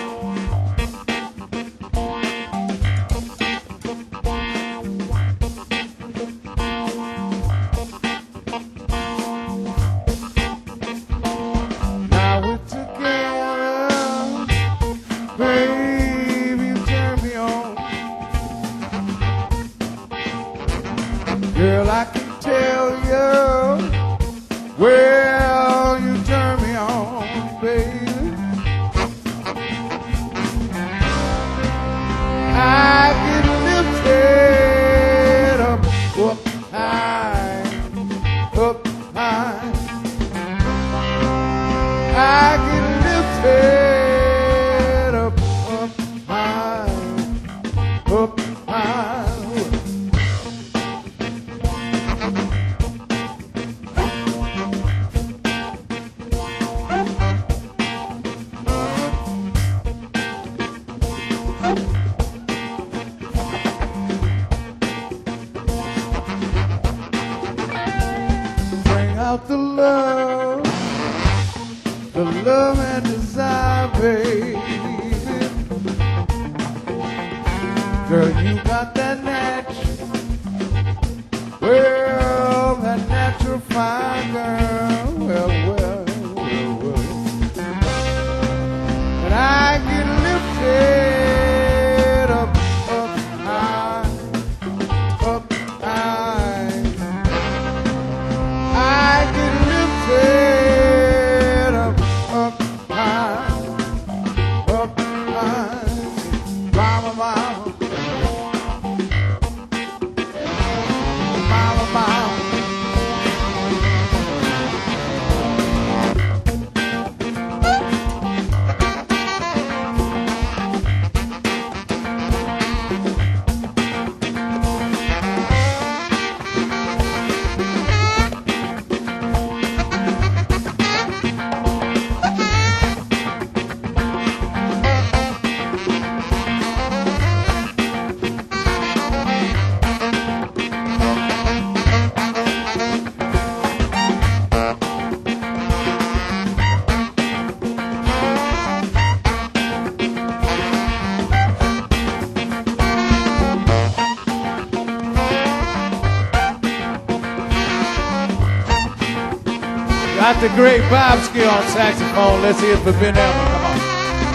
Girl, you got that natch. Well, that natural fine girl. Well. And I get lifted up high, up high. I get lifted up high, up high. Mama, mama, mama, mama. Got the great Bobski on saxophone. Let's hear it for Ben Elmer. Come on.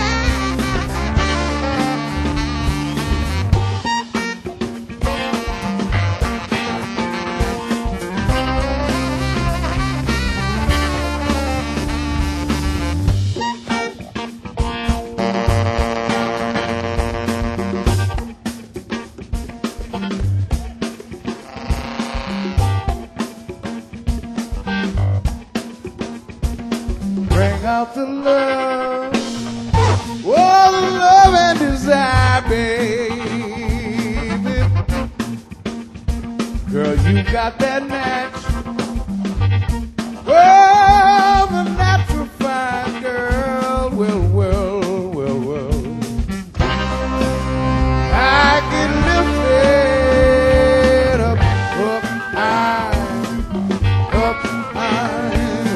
Bring out the love, oh, the love and desire, baby. Girl, you got that natch. Oh, the natural fine girl. Well. I get lifted up high, up high.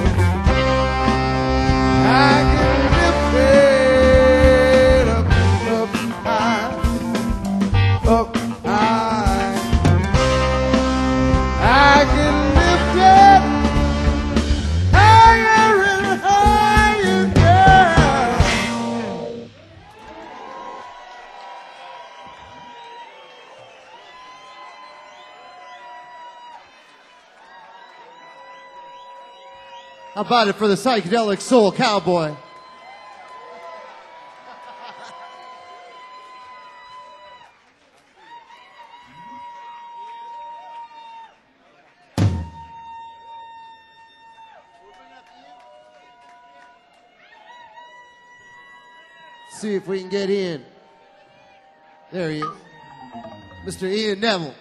I get lifted up high, up high. I get lifted higher and higher, girl. How about it for the psychedelic soul cowboy? See if we can get in. There he is. Mr. Ian Neville.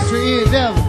Mr. Ian Devil.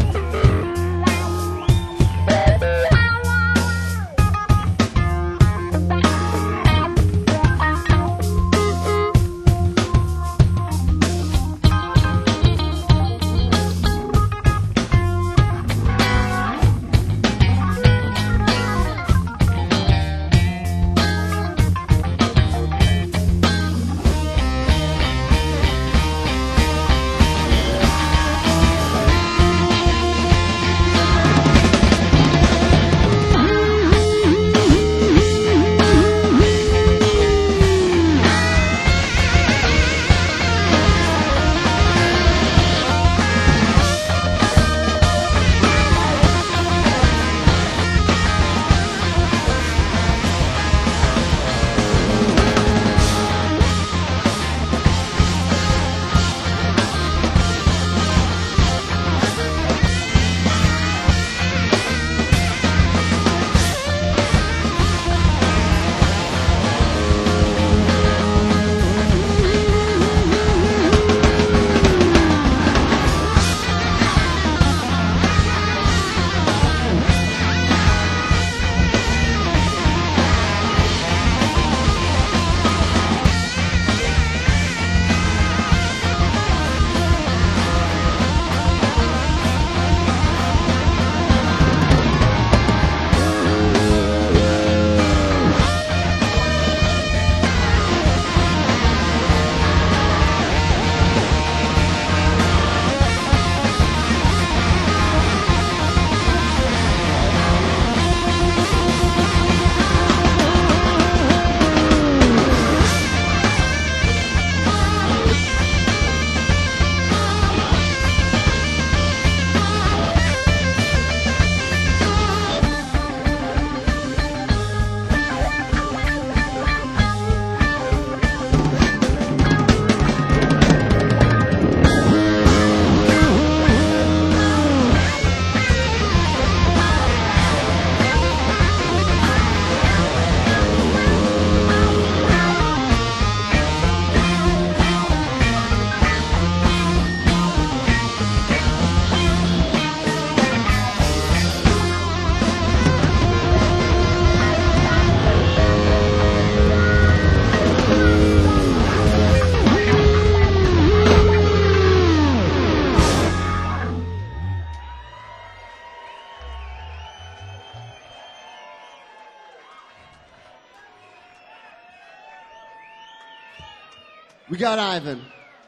We got Ivan.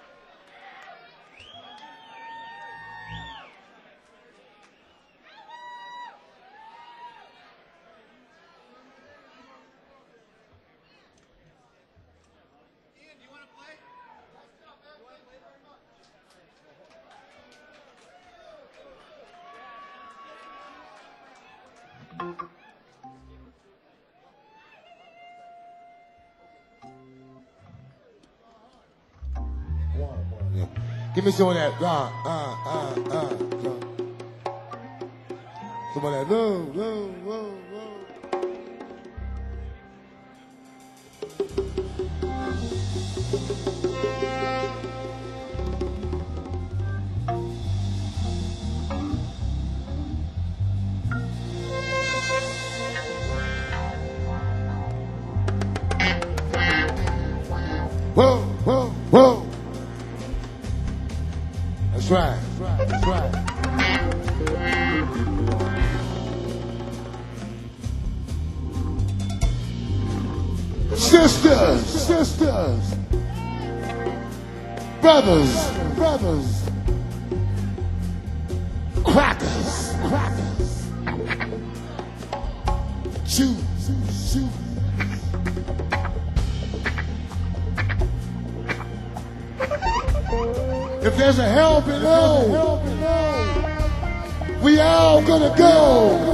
Give me some of that, some of that, whoa. Whoa. That's right. Sisters, brothers, crackers, shoot. If there's a helping hand, we all gonna go.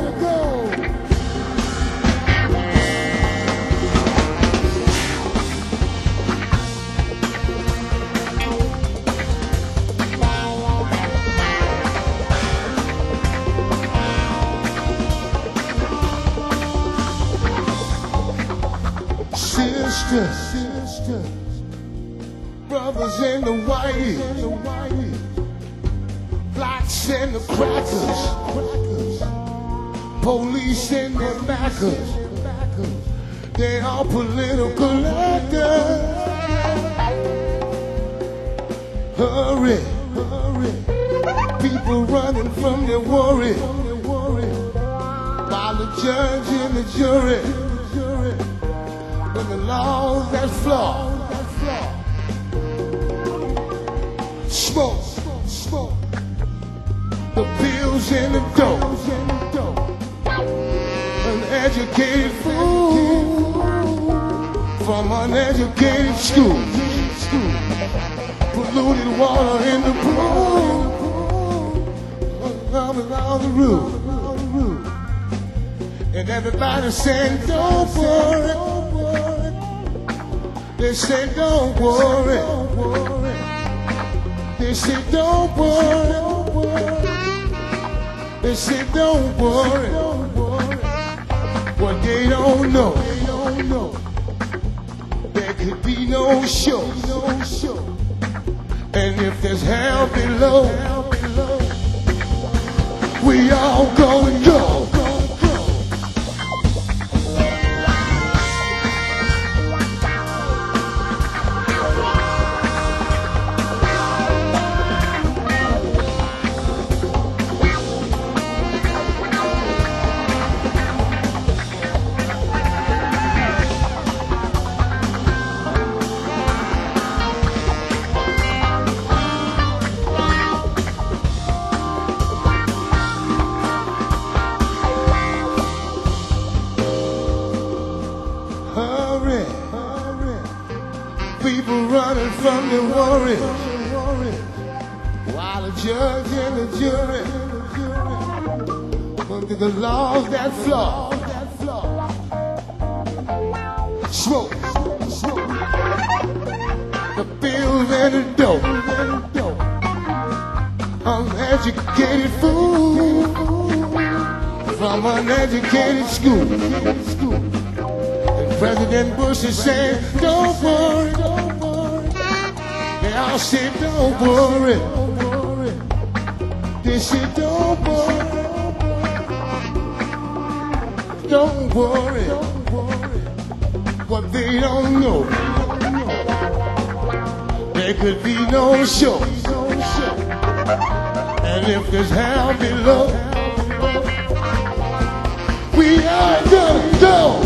Sisters, brothers in the white, blacks and the crackers, police and the backers, they are political actors. Hurry, hurry, people running from their worry, while the judge and the jury, when the laws that flaw, smoke, smoke, the pills and the dope, uneducated fool from uneducated school, polluted water in the pool, around the roof, and everybody saying don't worry, they say don't worry. They say don't worry. They say don't worry. What they don't know, there could be no show. And if there's hell below, we all gonna go. People running from the worry, while the judge and the jury under the laws that flaw. Smoke, the pills and the dope, uneducated fool from uneducated school. President Bush is saying, don't worry, don't worry. They all say, don't worry. They say, don't worry. Don't worry. What they don't know, there could be no show. And if there's hell below, we are gonna go.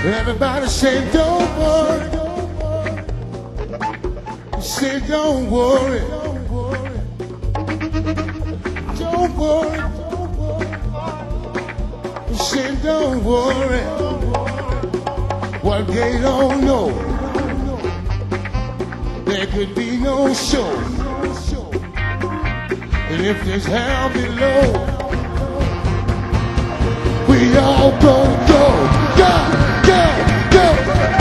Everybody say don't worry. Say don't worry. Don't worry. Say don't worry. What they don't know, there could be no show. And if there's hell below, we all gonna go, go, go, go.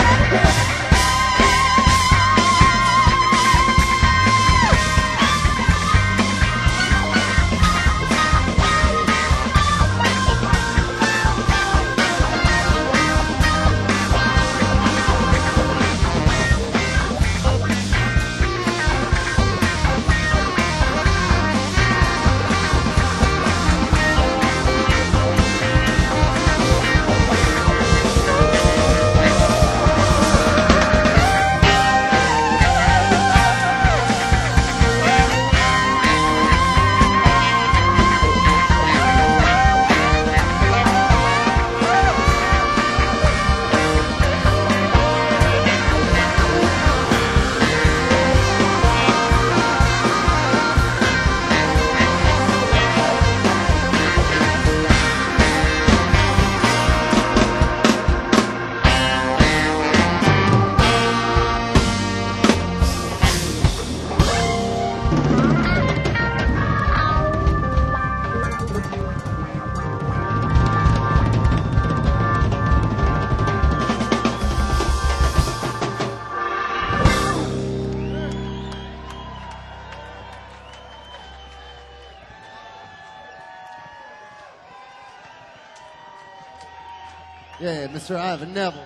Yeah, Mr. Ivan Neville.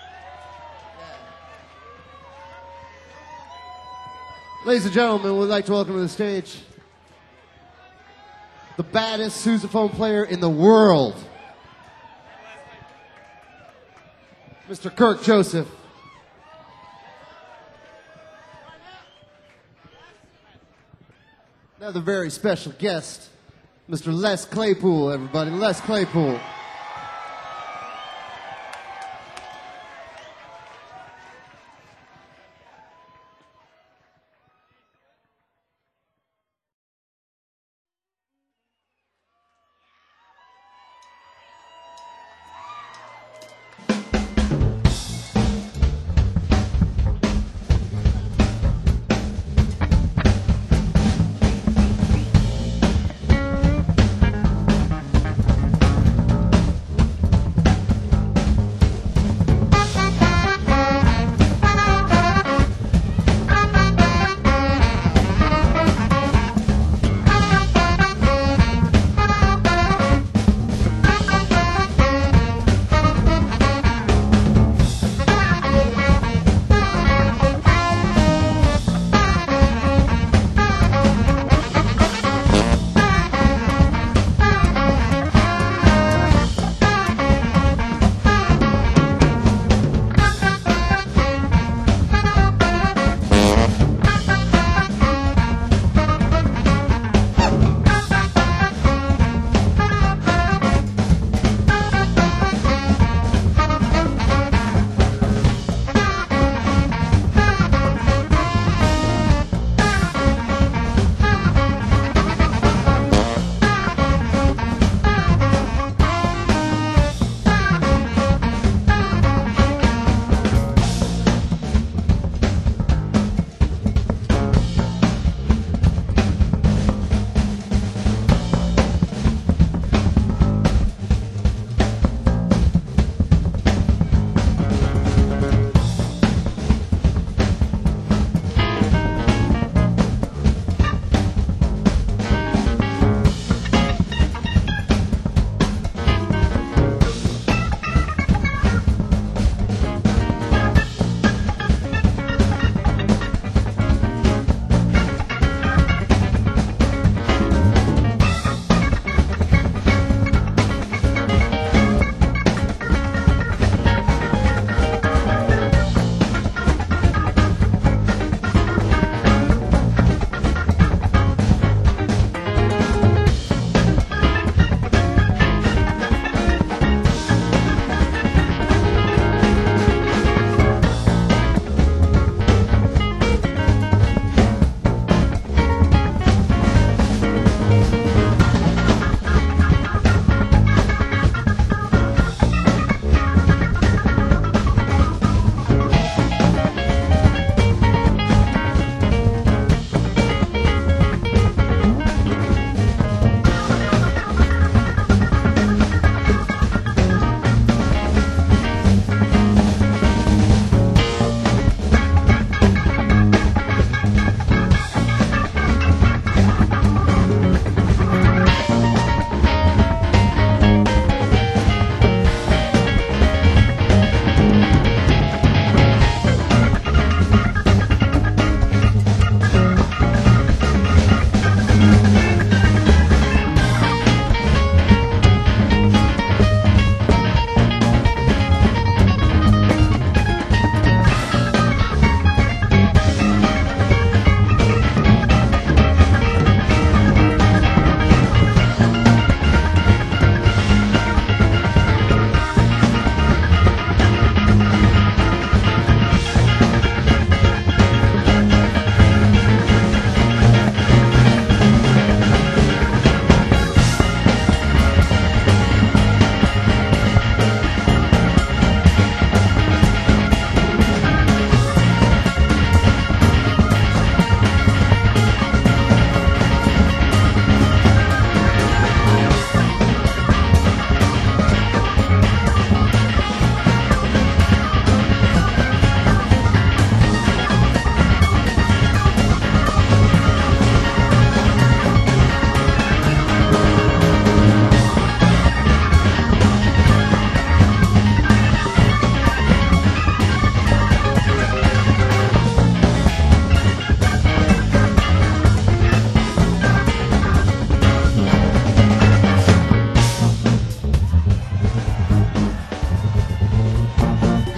Ladies and gentlemen, we'd like to welcome to the stage the baddest sousaphone player in the world, Mr. Kirk Joseph. Another very special guest, Mr. Les Claypool, everybody. Les Claypool.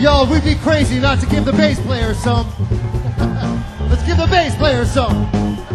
Yo, we'd be crazy not to give the bass player some. Let's give the bass player some.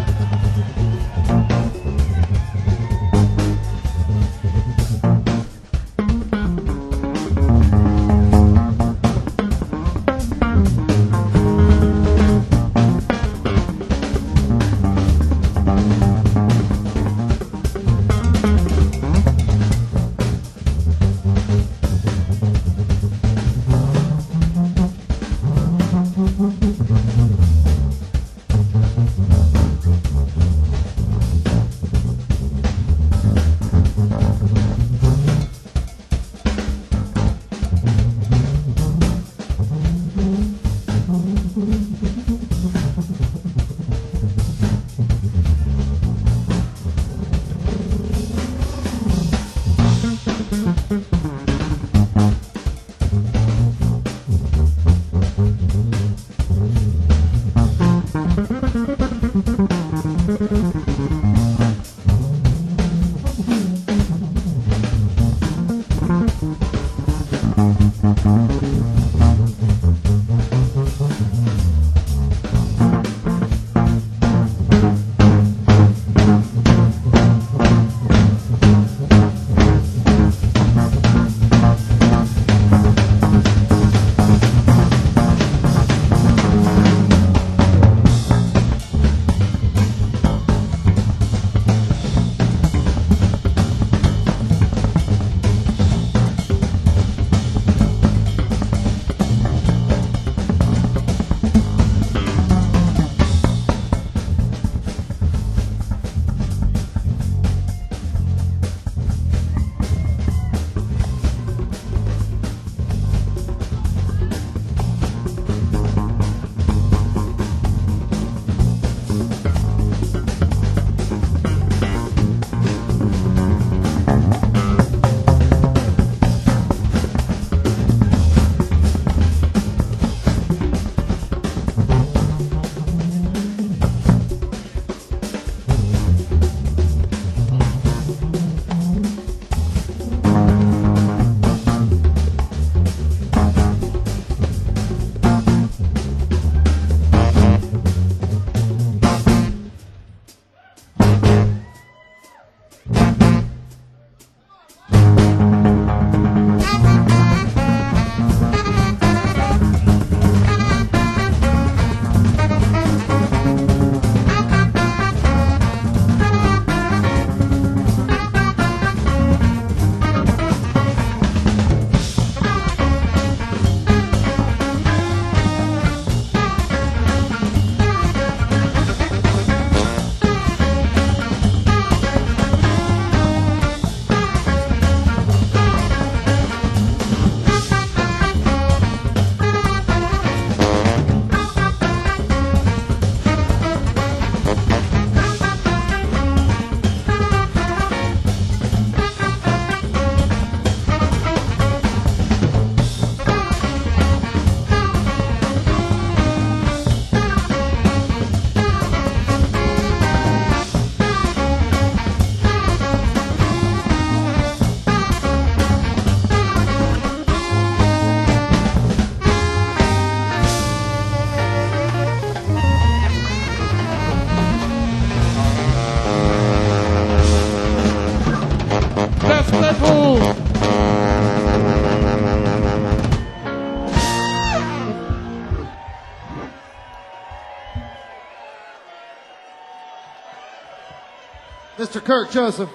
Mr. Kirk Joseph.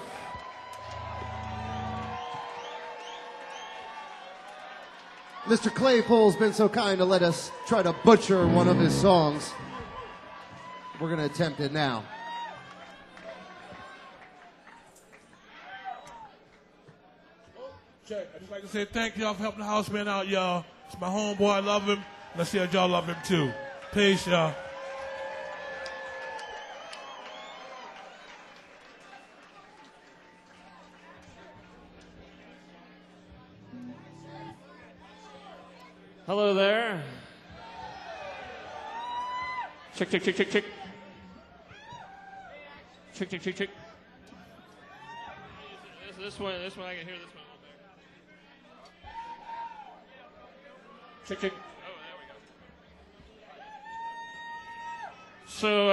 Mr. Claypool's been so kind to let us try to butcher one of his songs. We're going to attempt it now. Check. I'd just like to say thank y'all for helping the house man out, y'all. It's my homeboy. I love him. Let's see how y'all love him, too. Peace, y'all. Hello there. Check, check, check, check, check. Check, check, check, check. This one, I can hear this one. Chick, chick. So,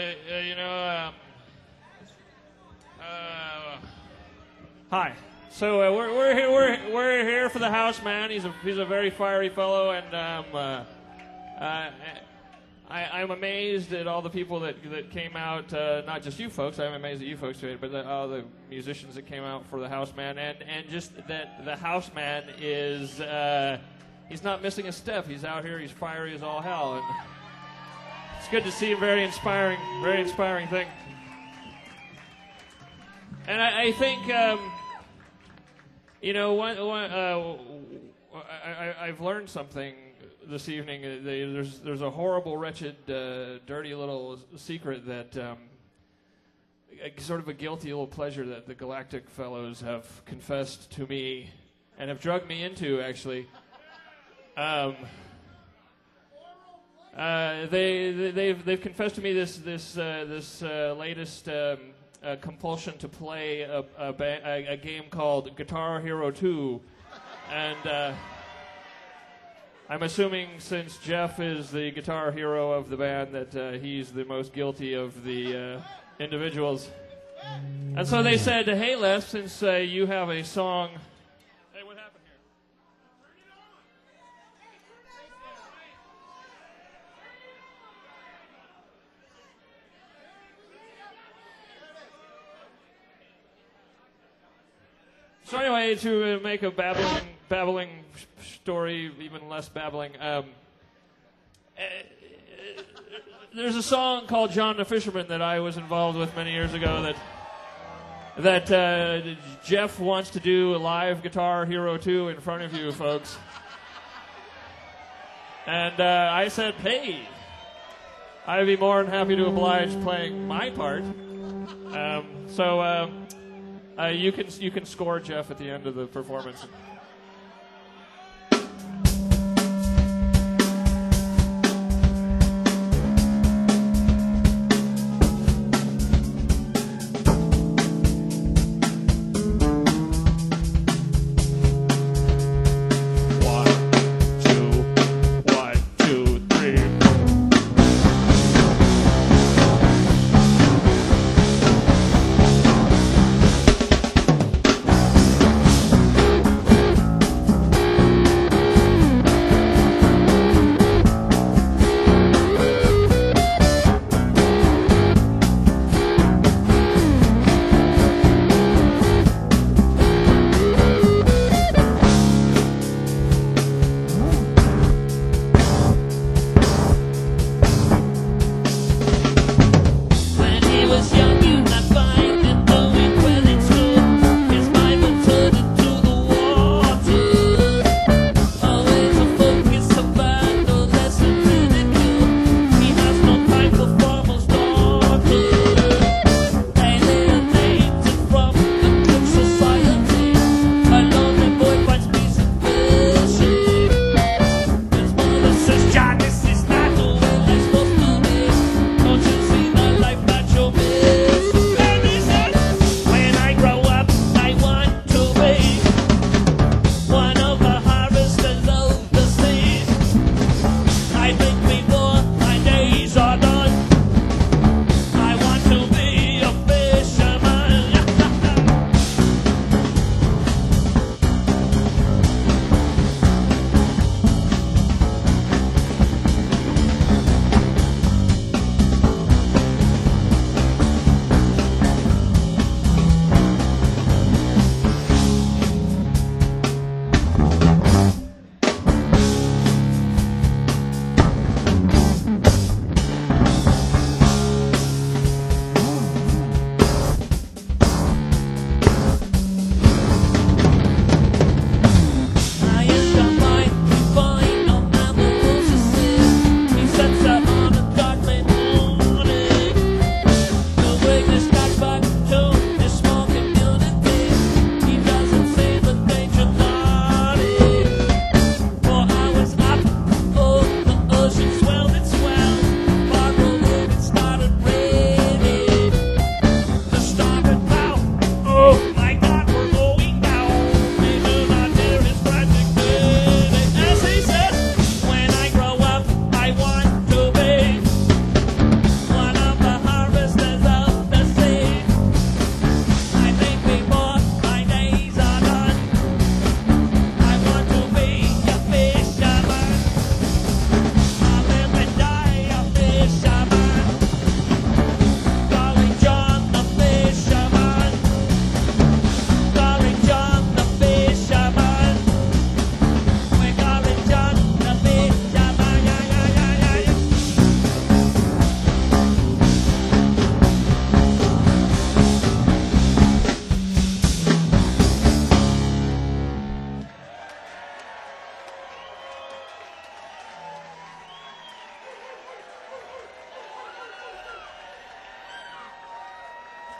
hi. So we're here for the house man. He's a very fiery fellow, and I'm amazed at all the people that came out. Not just you folks. I'm amazed at you folks too, but all the musicians that came out for the house man, and just that the house man is he's not missing a step. He's out here. He's fiery as all hell, and it's good to see a very inspiring thing. And I think. I've learned something this evening. There's a horrible, wretched, dirty little secret that, sort of a guilty little pleasure that the Galactic Fellows have confessed to me and have drugged me into. Actually, they've confessed to me this latest. Compulsion to play a game called Guitar Hero 2, and I'm assuming since Jeff is the guitar hero of the band that he's the most guilty of the individuals. And so they said, "Hey Les, since you have a song." Hey, what happened here? So anyway, to make a babbling story even less babbling, there's a song called John the Fisherman that I was involved with many years ago that Jeff wants to do a live Guitar Hero 2 in front of you folks. And I said, hey, I'd be more than happy to oblige playing my part. You can score Jeff at the end of the performance.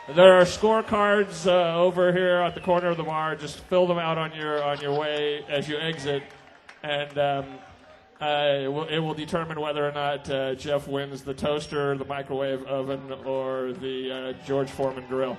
There are scorecards over here at the corner of the bar. Just fill them out on your way as you exit, and it will determine whether or not Jeff wins the toaster, the microwave oven, or the George Foreman grill.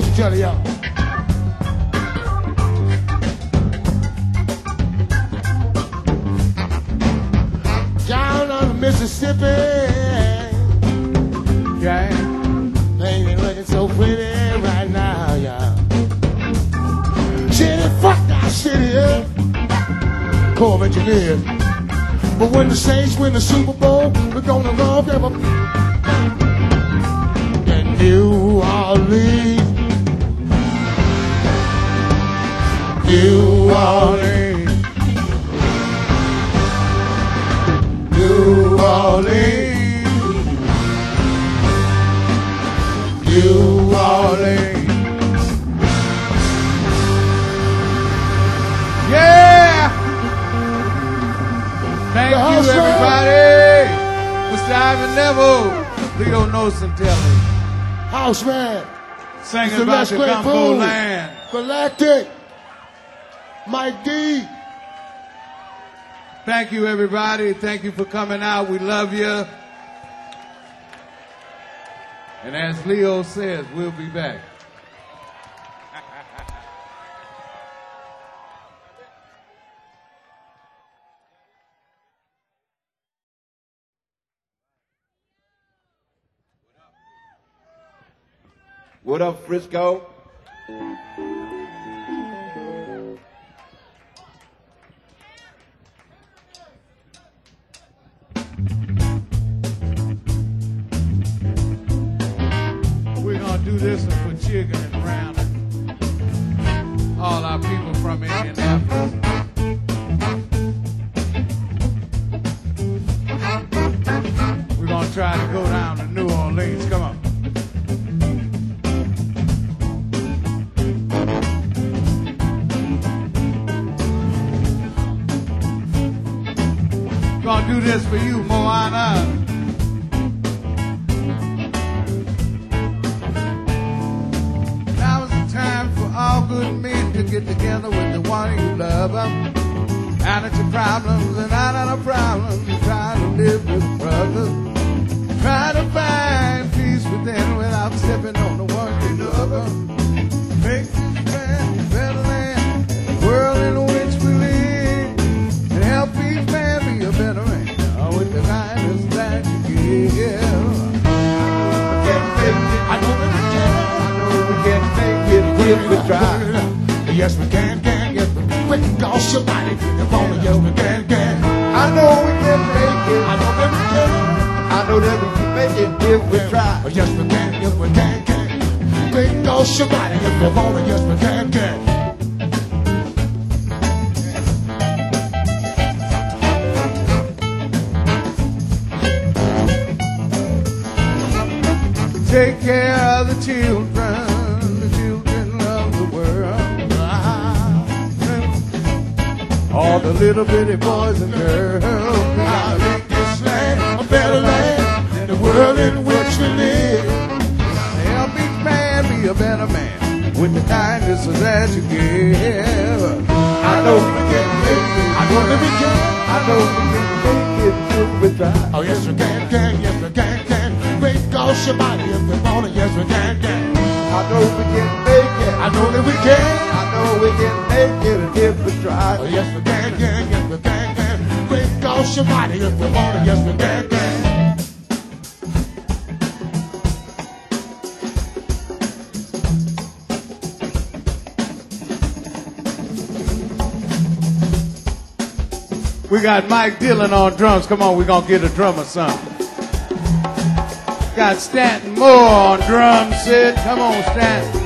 fortune teller, y'all. Down on the Mississippi, Okay. baby, looking so pretty right now, y'all. City, fuck that city up. Corps of Engineers. But when the Saints win the Super Bowl, we're gonna love them up in New Orleans. New Orleans. New Orleans. New Orleans. Yeah! Thank The you, house everybody. Mr. Ivan Neville, Leo Nosentelli, House man. singing Mr. about Les the Claypool. Gumbo Land. Galactic. Mike D. Thank you, everybody. Thank you for coming out. We love you. And as Leo says, we'll be back. What up, Frisco? We're going to do this one for Chicken and Brown and all our people from Indianapolis. We're going to try to go down to New Orleans. Come on. Gonna do this for you, Moana. Now is the time for all good men to get together with the one you love. Out of your problems and out of the problems, try to live with brothers. Try to find peace within without stepping on the one you love. Make this man a better land, the world in which we live, and help each man be a better man with the kindness that you give. I know that we can. I know we can make it if we try. Yes, we can, yes, we can. We can call somebody if you want to. Yes, we can. I know we can make it. I know that we can. I know that we can make it if we try. Yes, we can, yes, we can. We can call somebody if you want to. Yes, we can. Take care of the children of the world. All the little bitty boys and girls. I'll make this land a better land than the world in which we live. Help each man be a better man with the kindness that you give. I know we can make it. I know that we can. I know we can make it if we try. Oh, yes, we can, yes, we can. We can call somebody if we want to. Yes, we can. I know we can make it. I know that we can. I know we can make it if we try. Oh, yes, we can, yes, we can. We can call somebody if we want to. Yes, we can. We got Mike Dillon on drums. Come on, we're going to get a drummer some. Got Stanton Moore on drums, Sid. Come on, Stanton.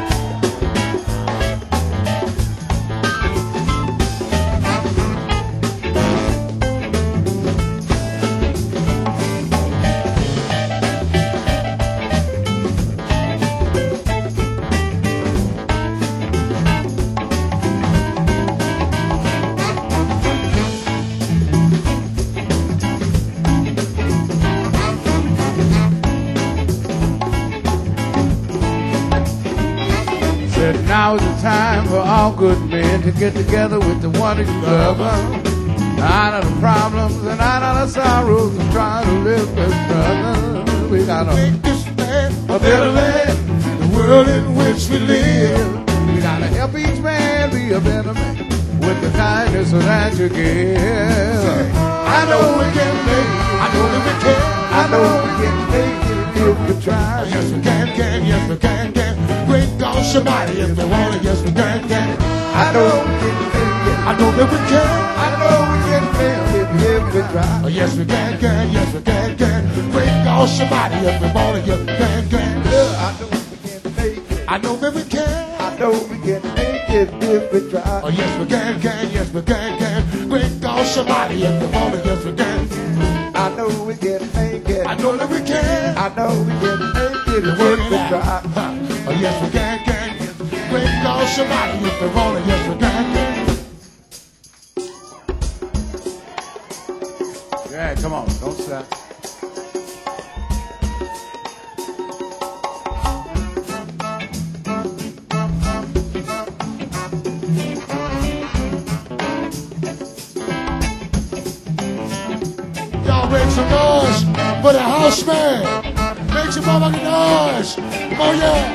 Now is the time for all good men to get together with the one you love. Out of the problems and out of the sorrows and try to live with brothers. We gotta Make this land a better land. the world world in which we live. We gotta help each man be a better man with the kindness that you give. I know we can make it. I know that we can. I know we can make it if we try. Yes, we can, yes, we can. Great God, somebody, if they want it, yes, we can. I know we can make it. I know that we can. I know we can make it if we try. Yes, we can, yes, we can. Great God, somebody, if they want it, yes, we can. I know we can make it. I know that we can. I know we can make it if we try. Yes, we can, yes, we can. Great God, somebody, if they want it, yes, we can. I know we can make it. I know that we can. I know we can make it if Work we it out. try. Yes, we can. Great God, somebody, if they want it, yes, we can. Yeah, come on, don't stop. Y'all make some noise for the house man. Make some motherfucking noise. Oh yeah.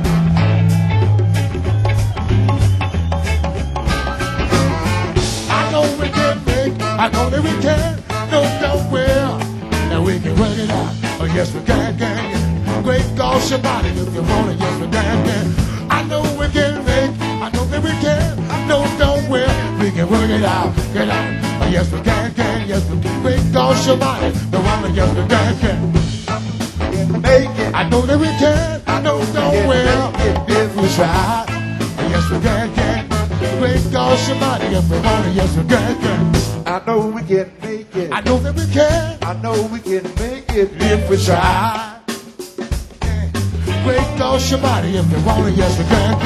I know we can make, I know that we can, no nowhere, and we can work it out. Oh yes we can. Great God, somebody, if you want it, yes we can. I know we can make, I know that we can, no nowhere, we can work it out. Get out. Oh yes we can, yes we can. Great God, somebody, the one that yes we can. Make it. I know that we can, I know nowhere, if we try. Oh yes we can. Great God, somebody, if we want it, yes we can. I know we can make it. I know that we can, I know we can make it if we try. Great God, somebody, if we want it, yes we can.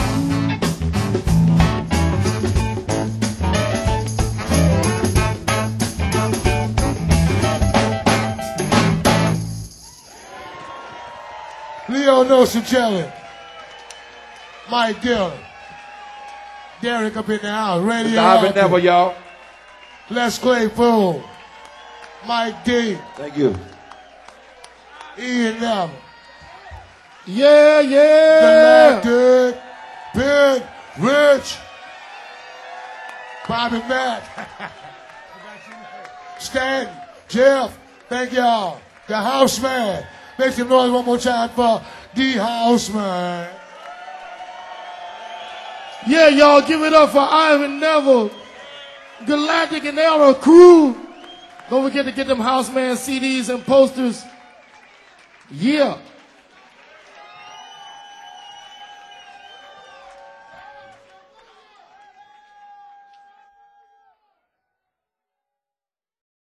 Leo Nocentelli, Mike Dillon, Derek up in the house, Radio I've been never, y'all. Les Claypool, Mike D, Thank you. Ian Neville, Yeah, Galactic, Big, Rich, Bobby Mack, Stan, Jeff, thank y'all. The House Man. Make some noise one more time for the House Man. Yeah, y'all, give it up for Ivan Neville, Galactic and Elder Crew. Don't forget to get them House Man CDs and posters. Yeah.